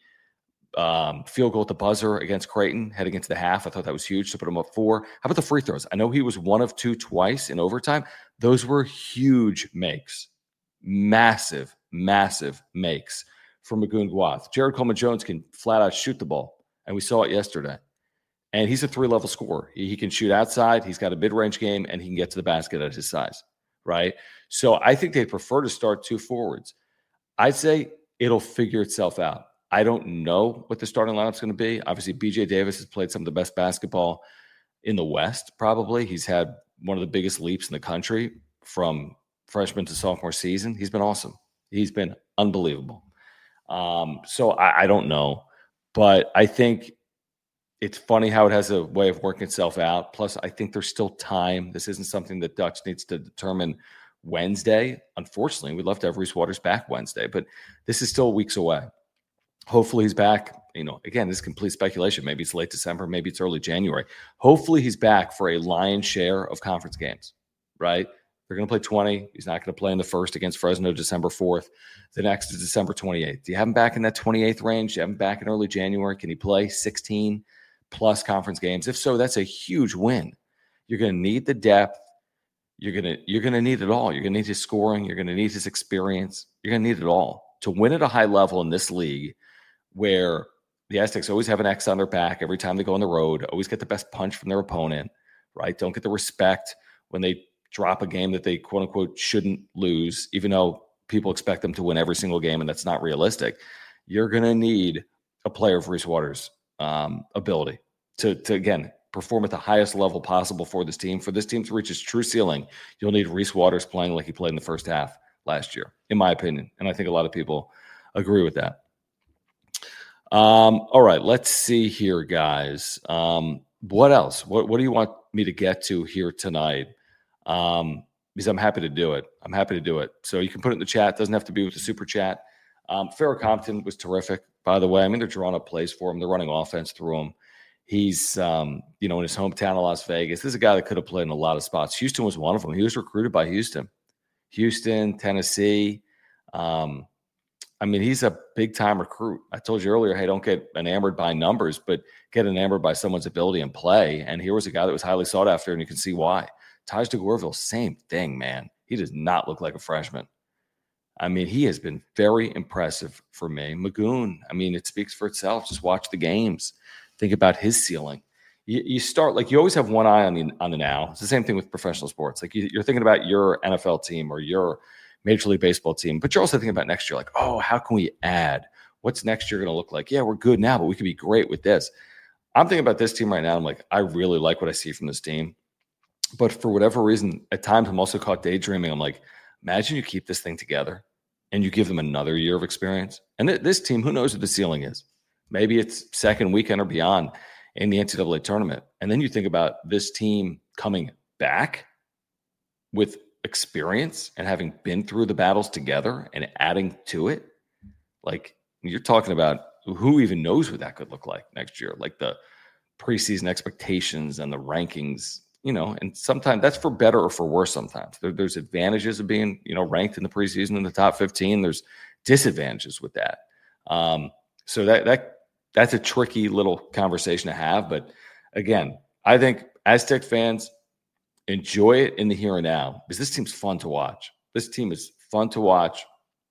[SPEAKER 5] um, field goal at the buzzer against Creighton heading into the half. I thought that was huge to put him up four. How about the free throws? I know he was one of two twice in overtime. Those were huge makes. Massive, massive makes for Magoon Guath. Jared Coleman-Jones can flat out shoot the ball, and we saw it yesterday. And he's a three-level scorer. He, he can shoot outside. He's got a mid-range game, and he can get to the basket at his size, right? So I think they prefer to start two forwards. I'd say it'll figure itself out. I don't know what the starting lineup's going to be. Obviously, B J Davis has played some of the best basketball in the West, probably. He's had one of the biggest leaps in the country from freshman to sophomore season. He's been awesome. He's been unbelievable. Um, so I, I don't know. But I think it's funny how it has a way of working itself out. Plus, I think there's still time. This isn't something that Dutch needs to determine Wednesday. Unfortunately, we'd love to have Reese Waters back Wednesday, but this is still weeks away. Hopefully he's back. You know, again, this is complete speculation. Maybe it's late December. Maybe it's early January. Hopefully he's back for a lion's share of conference games, right? They're going to play twenty. He's not going to play in the first against Fresno December fourth. The next is December twenty-eighth. Do you have him back in that twenty-eighth range? Do you have him back in early January? Can he play sixteen plus conference games? If so, that's a huge win. You're going to need the depth. You're going to you're going to need it all. You're going to need his scoring. You're going to need his experience. You're going to need it all to win at a high level in this league, where the Aztecs always have an X on their back every time they go on the road, always get the best punch from their opponent, right? Don't get the respect when they drop a game that they quote unquote shouldn't lose, even though people expect them to win every single game, and that's not realistic. You're going to need a player of Reese Waters' um, ability to, to, again, perform at the highest level possible for this team. For this team to reach its true ceiling, you'll need Reese Waters playing like he played in the first half last year, in my opinion. And I think a lot of people agree with that. Um, all right, let's see here, guys. Um, what else? What, what do you want me to get to here tonight? Um, because I'm happy to do it. I'm happy to do it. So you can put it in the chat. It doesn't have to be with the super chat. Um, Farrah Compton was terrific, by the way. I mean, they're drawing up plays for him. They're running offense through him. He's, um, you know, in his hometown of Las Vegas. This is a guy that could have played in a lot of spots. Houston was one of them. He was recruited by Houston. Houston, Tennessee. Um, I mean, he's a big-time recruit. I told you earlier, hey, don't get enamored by numbers, but get enamored by someone's ability and play. And here was a guy that was highly sought after, and you can see why. Taj DeGorville, same thing, man. He does not look like a freshman. I mean, he has been very impressive for me. Magoon, I mean, it speaks for itself. Just watch the games. Think about his ceiling. You, you start, like, you always have one eye on the, on the now. It's the same thing with professional sports. Like, you, you're thinking about your N F L team or your Major League Baseball team, but you're also thinking about next year. Like, oh, how can we add? What's next year going to look like? Yeah, we're good now, but we could be great with this. I'm thinking about this team right now. I'm like, I really like what I see from this team. But for whatever reason, at times I'm also caught daydreaming. I'm like, imagine you keep this thing together and you give them another year of experience. And th- this team, who knows what the ceiling is? Maybe it's second weekend or beyond in the N C double A tournament. And then you think about this team coming back with experience and having been through the battles together and adding to it. Like, you're talking about who even knows what that could look like next year, like the preseason expectations and the rankings, you know, and sometimes that's for better or for worse. Sometimes there, there's advantages of being, you know, ranked in the preseason in the top fifteen. There's disadvantages with that. Um, so that, that, that's a tricky little conversation to have. But again, I think Aztec fans, enjoy it in the here and now, because this team's fun to watch. This team is fun to watch,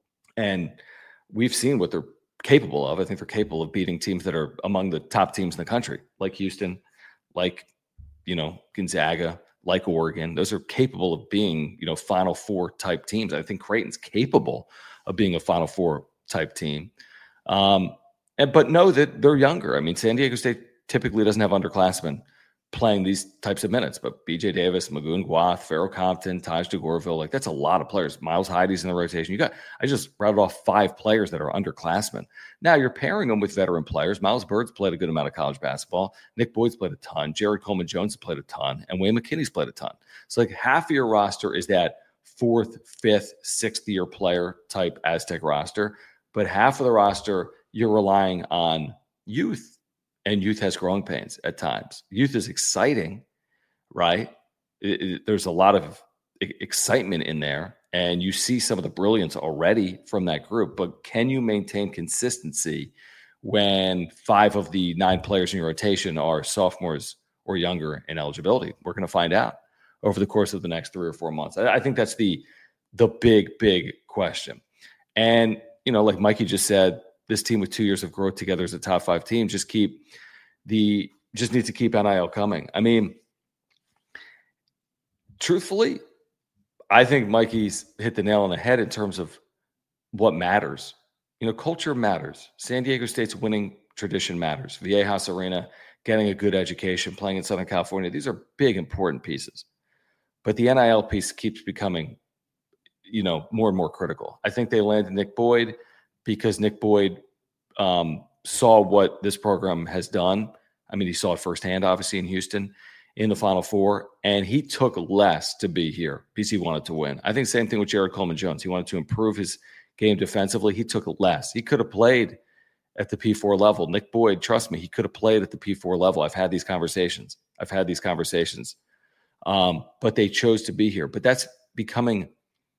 [SPEAKER 5] and we've seen what they're capable of. I think they're capable of beating teams that are among the top teams in the country, like Houston, like, you know, Gonzaga, like Oregon. Those are capable of being, you know, Final Four type teams. I think Creighton's capable of being a Final Four type team. Um, and, but know that they're younger. I mean, San Diego State typically doesn't have underclassmen playing these types of minutes. But B J Davis, Magoon Guath, Pharaoh Compton, Taj DeGorville, like that's a lot of players. Miles Heidi's in the rotation. You got, I just routed off five players that are underclassmen. Now you're pairing them with veteran players. Miles Bird's played a good amount of college basketball. Nick Boyd's played a ton. Jared Coleman-Jones has played a ton. And Wayne McKinney's played a ton. So like half of your roster is that fourth, fifth, sixth year player type Aztec roster. But half of the roster, you're relying on youth. And youth has growing pains at times. Youth is exciting, right? It, it, there's a lot of excitement in there, and you see some of the brilliance already from that group. But can you maintain consistency when five of the nine players in your rotation are sophomores or younger in eligibility? We're going to find out over the course of the next three or four months. I, I think that's the the big, big question. And, you know, like Mikey just said, this team with two years of growth together as a top five team, just keep the, just need to keep N I L coming. I mean, truthfully, I think Mikey's hit the nail on the head in terms of what matters. You know, culture matters. San Diego State's winning tradition matters. Viejas Arena, getting a good education, playing in Southern California. These are big, important pieces. But the N I L piece keeps becoming, you know, more and more critical. I think they landed Nick Boyd because Nick Boyd um, saw what this program has done. I mean, he saw it firsthand, obviously, in Houston in the Final Four, and he took less to be here because he wanted to win. I think same thing with Jared Coleman-Jones. He wanted to improve his game defensively. He took less. He could have played at the P four level. Nick Boyd, trust me, he could have played at the P four level. I've had these conversations. I've had these conversations. Um, but they chose to be here. But that's becoming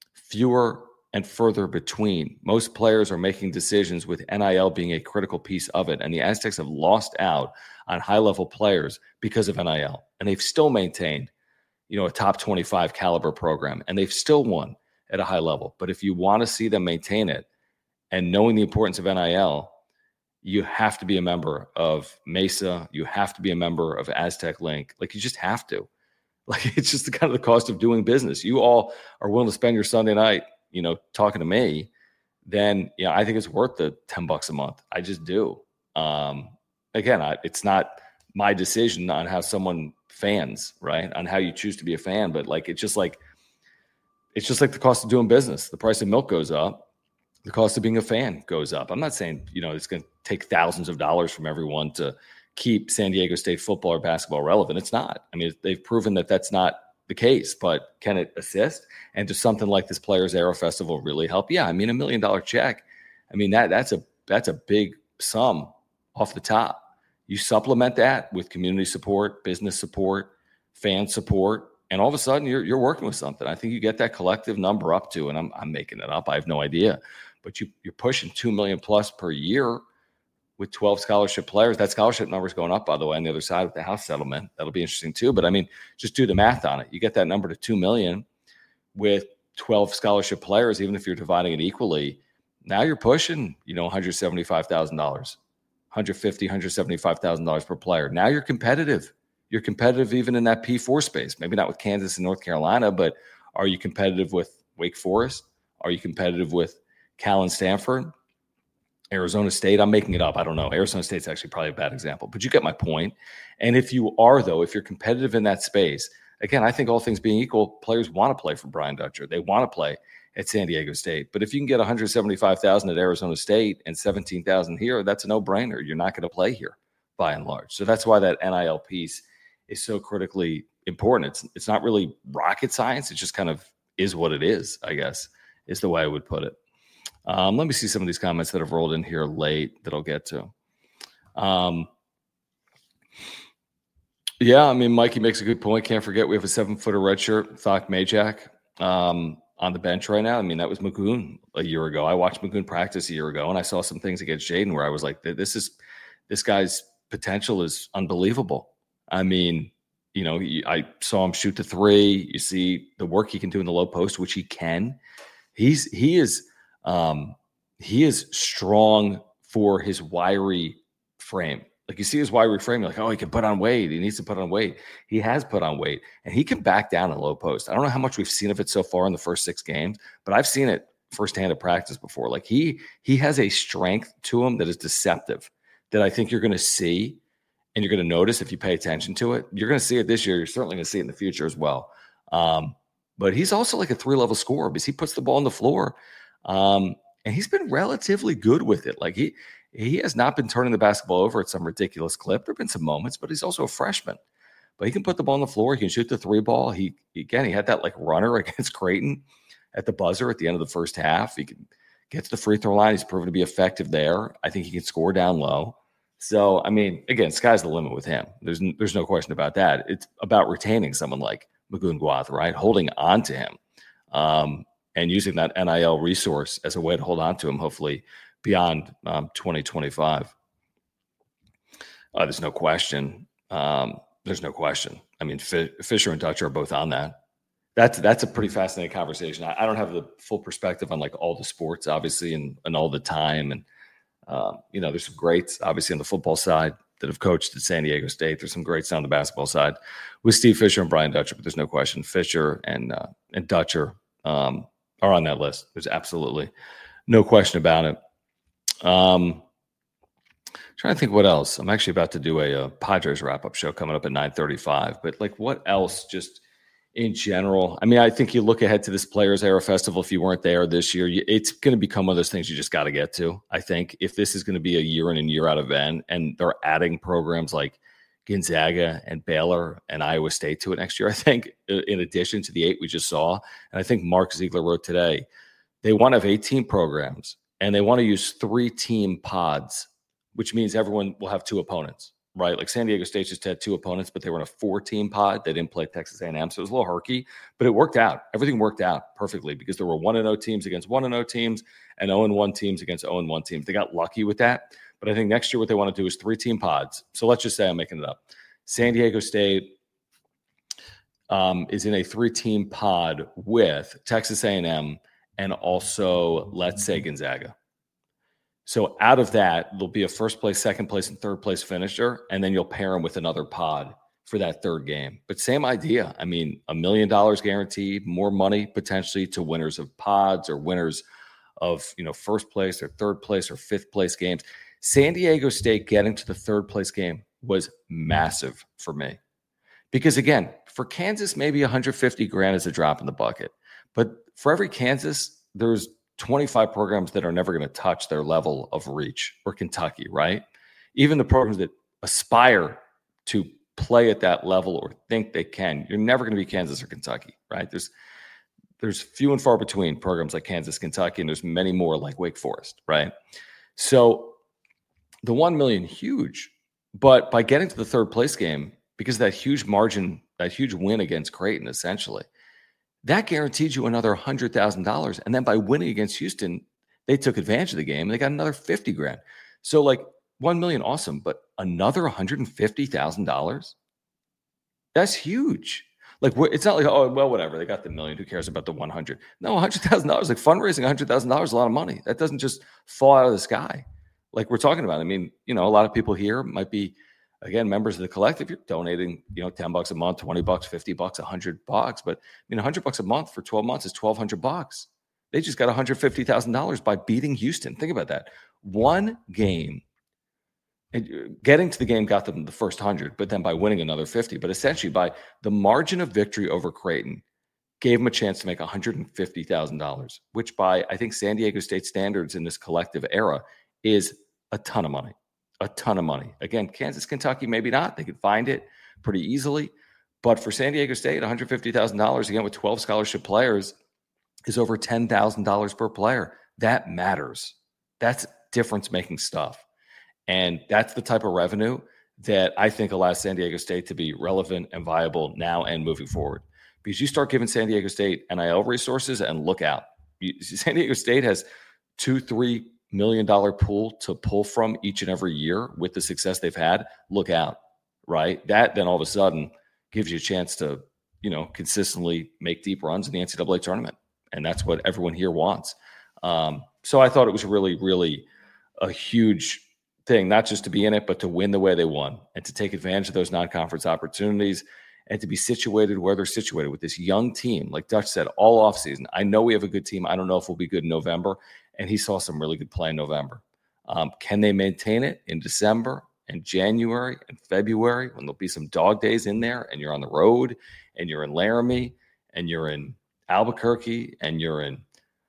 [SPEAKER 5] fewer and further between. Most players are making decisions with N I L being a critical piece of it. And the Aztecs have lost out on high-level players because of N I L. And they've still maintained, you know, a top twenty-five caliber program. And they've still won at a high level. But if you want to see them maintain it, and knowing the importance of N I L, you have to be a member of Mesa. You have to be a member of Aztec Link. Like, you just have to. Like, it's just the kind of the cost of doing business. You all are willing to spend your Sunday night, you know, talking to me, then, you know, I think it's worth the ten bucks a month. I just do. Um, again, I, it's not my decision on how someone fans, right? On how you choose to be a fan, but like, it's just like, it's just like the cost of doing business. The price of milk goes up. The cost of being a fan goes up. I'm not saying, you know, it's going to take thousands of dollars from everyone to keep San Diego State football or basketball relevant. It's not. I mean, they've proven that that's not the case, but can it assist? And does something like this Players Aero Festival really help? Yeah. I mean, a million dollar check. I mean, that that's a, that's a big sum off the top. You supplement that with community support, business support, fan support, and all of a sudden you're, you're working with something. I think you get that collective number up to, and I'm, I'm making it up. I have no idea, but you, you're pushing two million plus per year with twelve scholarship players. That scholarship number is going up, by the way, on the other side with the house settlement. That'll be interesting too. But I mean, just do the math on it. You get that number to two million with twelve scholarship players, even if you're dividing it equally. Now you're pushing, you know, one hundred seventy-five thousand dollars, one hundred fifty thousand dollars, one hundred seventy-five thousand dollars per player. Now you're competitive. You're competitive even in that P four space. Maybe not with Kansas and North Carolina, but are you competitive with Wake Forest? Are you competitive with Cal and Stanford? Arizona State, I'm making it up. I don't know. Arizona State's actually probably a bad example, but you get my point. And if you are, though, if you're competitive in that space, again, I think all things being equal, players want to play for Brian Dutcher. They want to play at San Diego State. But if you can get one hundred seventy-five thousand dollars at Arizona State and seventeen thousand dollars here, that's a no-brainer. You're not going to play here by and large. So that's why that N I L piece is so critically important. It's it's not really rocket science. It just kind of is what it is, I guess, is the way I would put it. Um, let me see some of these comments that have rolled in here late that I'll get to. Um, yeah, I mean, Mikey makes a good point. Can't forget we have a seven-footer redshirt, Thok Majak, um, on the bench right now. I mean, that was Magoon a year ago. I watched Magoon practice a year ago, and I saw some things against Jaden where I was like, this is this guy's potential is unbelievable. I mean, you know, I saw him shoot the three. You see the work he can do in the low post, which he can. He's he is – Um, he is strong for his wiry frame. Like, you see his wiry frame, you're like, oh, he can put on weight. He needs to put on weight. He has put on weight, and he can back down in low post. I don't know how much we've seen of it so far in the first six games, but I've seen it firsthand at practice before. Like, he he has a strength to him that is deceptive that I think you're going to see and you're going to notice if you pay attention to it. You're going to see it this year. You're certainly going to see it in the future as well. Um, but he's also like a three-level scorer because he puts the ball on the floor, um, and he's been relatively good with it. Like he he has not been turning the basketball over at some ridiculous clip. There have been some moments, but he's also a freshman. But he can put the ball on the floor. He can shoot the three ball. He again, he had that like runner against Creighton at the buzzer at the end of the first half. He can get to the free throw line. He's proven to be effective there. I think he can score down low. So, I mean, again, sky's the limit with him. There's there's no question about that. It's about retaining someone like Magoon Guath, right? Holding on to him um, and using that N I L resource as a way to hold on to him, hopefully beyond um, twenty twenty-five. Uh, there's no question. Um, there's no question. I mean, F- Fisher and Dutcher are both on that. That's that's a pretty fascinating conversation. I, I don't have the full perspective on like all the sports, obviously, and, and all the time. And, uh, you know, there's some greats, obviously, on the football side that have coached at San Diego State. There's some greats on the basketball side with Steve Fisher and Brian Dutcher, but there's no question Fisher and uh, and Dutcher um, are on that list. There's absolutely no question about it. Um, trying to think what else. I'm actually about to do a, a Padres wrap-up show coming up at nine thirty-five, but like what else just in general? I mean, I think you look ahead to this Players Era Festival. If you weren't there this year, it's going to become one of those things you just got to get to. I think if this is going to be a year in and year out event and they're adding programs like Gonzaga and Baylor and Iowa State to it next year, I think in addition to the eight we just saw, and I think Mark Ziegler wrote today, they want to have eighteen programs and they want to use three team pods, which means everyone will have two opponents, right? Like San Diego State just had two opponents, but they were in a four-team pod. They didn't play Texas A and M, so it was a little herky, but it worked out. Everything worked out perfectly because there were one and oh teams against one and oh teams and oh and one teams against oh and one teams. They got lucky with that, but I think next year what they want to do is three-team pods. So let's just say I'm making it up. San Diego State um, is in a three-team pod with Texas A and M and also, let's say, Gonzaga. So out of that, there'll be a first place, second place, and third place finisher, and then you'll pair them with another pod for that third game. But same idea. I mean, a million dollars guaranteed, more money potentially to winners of pods or winners of, you know, first place or third place or fifth place games. San Diego State getting to the third place game was massive for me. Because again, for Kansas, maybe one hundred fifty grand is a drop in the bucket. But for every Kansas, there's twenty-five programs that are never going to touch their level of reach, or Kentucky, right? Even the programs that aspire to play at that level or think they can, you're never going to be Kansas or Kentucky, right? There's there's few and far between programs like Kansas, Kentucky, and there's many more like Wake Forest, right? So the one million, huge. But by getting to the third place game, because of that huge margin, that huge win against Creighton, essentially, that guaranteed you another one hundred thousand dollars. And then by winning against Houston, they took advantage of the game and they got another fifty grand. So like one million, awesome, but another one hundred fifty thousand dollars? That's huge. Like, it's not like, oh, well, whatever. They got the million. Who cares about the one hundred? No, one hundred thousand dollars, like fundraising one hundred thousand dollars is a lot of money. That doesn't just fall out of the sky. Like we're talking about. I mean, you know, a lot of people here might be, again, members of the collective. You're donating, you know, ten bucks a month, twenty bucks, fifty bucks, one hundred bucks. But I mean, one hundred bucks a month for twelve months is twelve hundred bucks. They just got one hundred fifty thousand dollars by beating Houston. Think about that. One game, and getting to the game got them the first one hundred, but then by winning another fifty. But essentially by the margin of victory over Creighton gave them a chance to make one hundred fifty thousand dollars, which by, I think, San Diego State standards in this collective era is a ton of money. A ton of money. Again, Kansas, Kentucky, maybe not. They could find it pretty easily. But for San Diego State, one hundred fifty thousand dollars, again, with twelve scholarship players, is over ten thousand dollars per player. That matters. That's difference-making stuff. And that's the type of revenue that I think allows San Diego State to be relevant and viable now and moving forward. Because you start giving San Diego State N I L resources and look out. You, San Diego State has two, three million dollar pool to pull from each and every year with the success they've had. Look out, right? That then all of a sudden gives you a chance to, you know, consistently make deep runs in the N C double A tournament. And that's what everyone here wants. Um, so I thought it was really, really a huge thing, not just to be in it, but to win the way they won and to take advantage of those non-conference opportunities and to be situated where they're situated with this young team. Like Dutch said, all offseason, I know we have a good team. I don't know if we'll be good in November. And he saw some really good play in November. Um, can they maintain it in December and January and February, when there'll be some dog days in there and you're on the road and you're in Laramie and you're in Albuquerque and you're in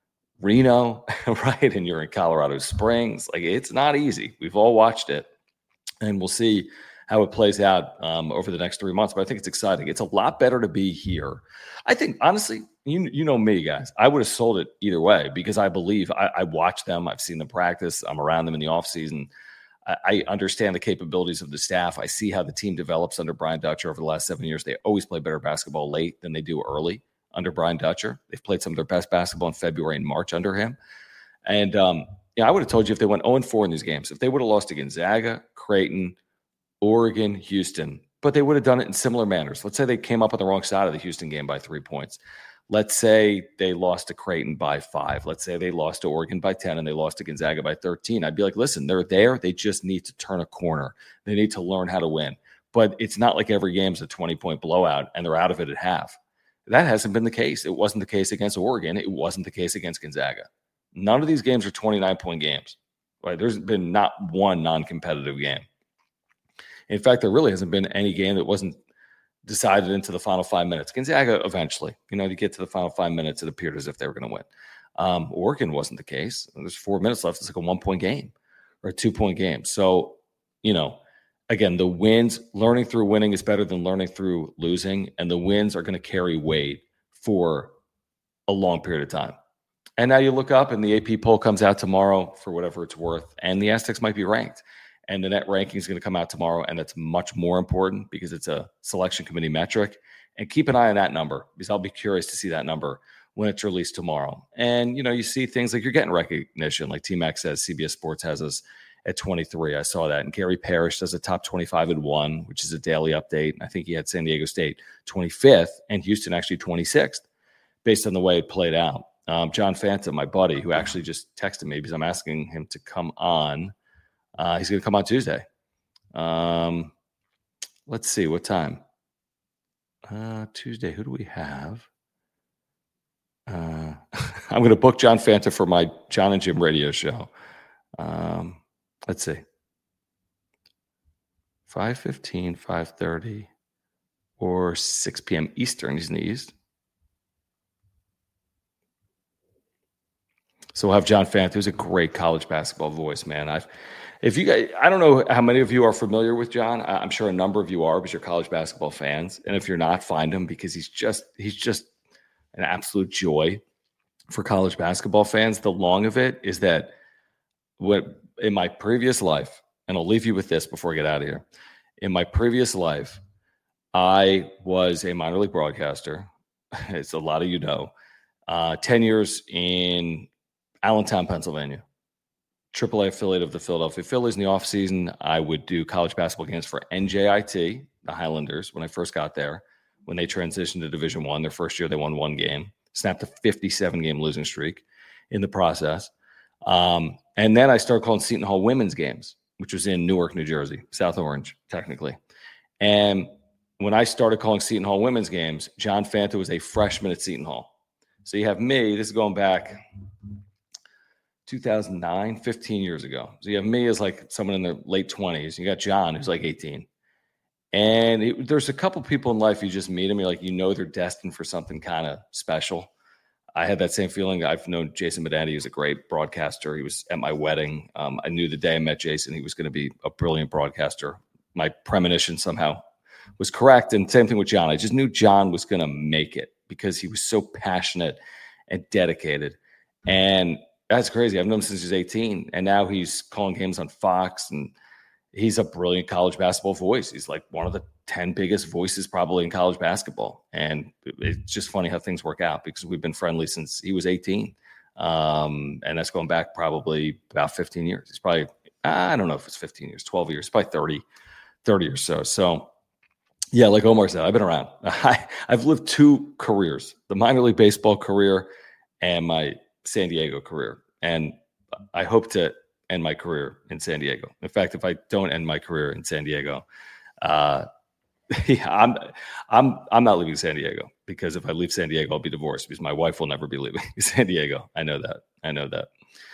[SPEAKER 5] Reno, right? And you're in Colorado Springs. Like, it's not easy. We've all watched it, and we'll see how it plays out um, over the next three months. But I think it's exciting. It's a lot better to be here. I think, honestly, you you know me, guys. I would have sold it either way because I believe I, I watch them. I've seen them practice. I'm around them in the offseason. I, I understand the capabilities of the staff. I see how the team develops under Brian Dutcher over the last seven years. They always play better basketball late than they do early under Brian Dutcher. They've played some of their best basketball in February and March under him. And um, yeah, I would have told you if they went oh and four in these games, if they would have lost to Gonzaga, Creighton, Oregon, Houston, but they would have done it in similar manners. Let's say they came up on the wrong side of the Houston game by three points. Let's say they lost to Creighton by five. Let's say they lost to Oregon by ten and they lost to Gonzaga by thirteen. I'd be like, listen, they're there. They just need to turn a corner. They need to learn how to win. But it's not like every game's a twenty-point blowout and they're out of it at half. That hasn't been the case. It wasn't the case against Oregon. It wasn't the case against Gonzaga. None of these games are twenty-nine-point games. Right? There's been not one non-competitive game. In fact, there really hasn't been any game that wasn't decided into the final five minutes. Gonzaga eventually, you know, to get to the final five minutes, it appeared as if they were going to win. Um, Oregon wasn't the case. There's four minutes left. It's like a one-point game or a two-point game. So, you know, again, the wins, learning through winning is better than learning through losing, and the wins are going to carry weight for a long period of time. And now you look up and the A P poll comes out tomorrow for whatever it's worth, and the Aztecs might be ranked. And the net ranking is going to come out tomorrow, and that's much more important because it's a selection committee metric. And keep an eye on that number because I'll be curious to see that number when it's released tomorrow. And, you know, you see things like you're getting recognition, like T-Mac says, C B S Sports has us at twenty-three. I saw that. And Gary Parrish does a top twenty-five and one, which is a daily update. I think he had San Diego State twenty-fifth and Houston actually twenty-sixth based on the way it played out. Um, John Fanta, my buddy, who actually just texted me because I'm asking him to come on. Uh, he's going to come on Tuesday. Um, let's see, what time? Uh, Tuesday, who do we have? Uh, I'm going to book John Fanta for my John and Jim radio show. Um, let's see. five fifteen, five thirty, or six p.m. Eastern. He's in the East. So we'll have John Fanta, who's a great college basketball voice, man. I've If you guys, I don't know how many of you are familiar with John. I'm sure a number of you are because you're college basketball fans. And if you're not, find him because he's just he's just an absolute joy for college basketball fans. The long of it is that what in my previous life, and I'll leave you with this before I get out of here. In my previous life, I was a minor league broadcaster. It's a lot of you know. Uh, ten years in Allentown, Pennsylvania. triple A affiliate of the Philadelphia Phillies. In the offseason, I would do college basketball games for N J I T, the Highlanders, when I first got there. When they transitioned to Division One, their first year, they won one game, snapped a fifty-seven game losing streak in the process. Um, and then I started calling Seton Hall women's games, which was in Newark, New Jersey, South Orange, technically. And when I started calling Seton Hall women's games, John Fanta was a freshman at Seton Hall. So you have me, this is going back two thousand nine, fifteen years ago. So you have me as like someone in their late twenties. You got John, who's like eighteen. And it, there's a couple people in life, you just meet them, you're like, you know, they're destined for something kind of special. I had that same feeling. I've known Jason Medani. He's a great broadcaster. He was at my wedding. Um, I knew the day I met Jason, he was going to be a brilliant broadcaster. My premonition somehow was correct. And same thing with John. I just knew John was going to make it because he was so passionate and dedicated. And that's crazy. I've known him since he was eighteen, and now he's calling games on Fox, and he's a brilliant college basketball voice. He's like one of the ten biggest voices probably in college basketball. And it's just funny how things work out because we've been friendly since he was eighteen. Um, and that's going back probably about fifteen years. He's probably, I don't know if it's fifteen years, twelve years, probably thirty, thirty or so. So yeah, like Omar said, I've been around. I, I've lived two careers, the minor league baseball career and my San Diego career. And I hope to end my career in San Diego. In fact, if I don't end my career in San Diego, uh, yeah, I'm I'm I'm not leaving San Diego because if I leave San Diego, I'll be divorced because my wife will never be leaving San Diego. I know that. I know that.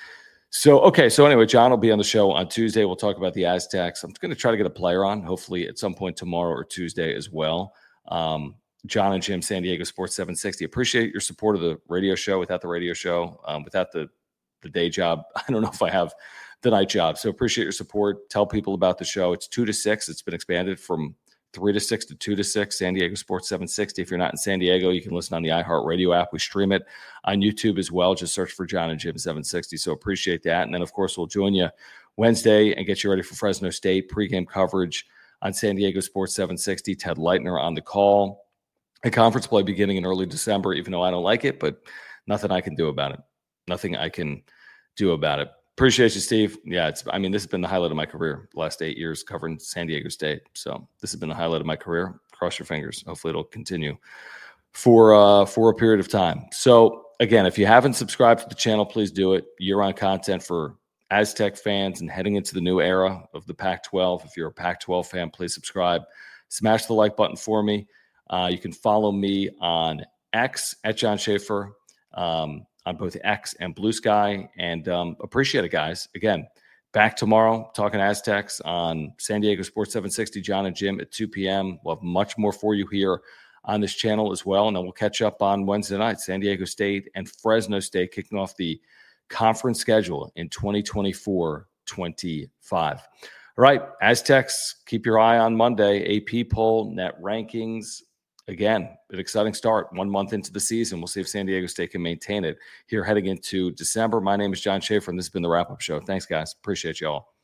[SPEAKER 5] So, okay. So anyway, John will be on the show on Tuesday. We'll talk about the Aztecs. I'm going to try to get a player on, hopefully at some point tomorrow or Tuesday as well. Um, John and Jim, San Diego Sports seven sixty. Appreciate your support of the radio show. Without the radio show, um, without the, the day job, I don't know if I have the night job. So appreciate your support. Tell people about the show. It's two to six. It's been expanded from three to six to two to six, San Diego Sports seven sixty. If you're not in San Diego, you can listen on the iHeartRadio app. We stream it on YouTube as well. Just search for John and Jim seven sixty. So appreciate that. And then, of course, we'll join you Wednesday and get you ready for Fresno State pregame coverage on San Diego Sports seven sixty. Ted Leitner on the call. A conference play beginning in early December, even though I don't like it, but nothing I can do about it. Nothing I can do about it. Appreciate you, Steve. Yeah, it's. I mean, this has been the highlight of my career, the last eight years covering San Diego State. So this has been the highlight of my career. Cross your fingers. Hopefully it'll continue for uh, for a period of time. So again, if you haven't subscribed to the channel, please do it. Year-round content for Aztec fans and heading into the new era of the Pac twelve. If you're a Pac twelve fan, please subscribe. Smash the like button for me. Uh, you can follow me on X at John Schaefer. Um, on both X and Blue Sky, and um, appreciate it, guys. Again, back tomorrow talking Aztecs on San Diego Sports seven sixty, John and Jim at two p.m. We'll have much more for you here on this channel as well, and then we'll catch up on Wednesday night, San Diego State and Fresno State kicking off the conference schedule in twenty twenty-four twenty-five. All right, Aztecs, keep your eye on Monday, A P poll, net rankings. Again, an exciting start one month into the season. We'll see if San Diego State can maintain it here heading into December. My name is John Schaefer, and this has been the Wrap-Up Show. Thanks, guys. Appreciate you all.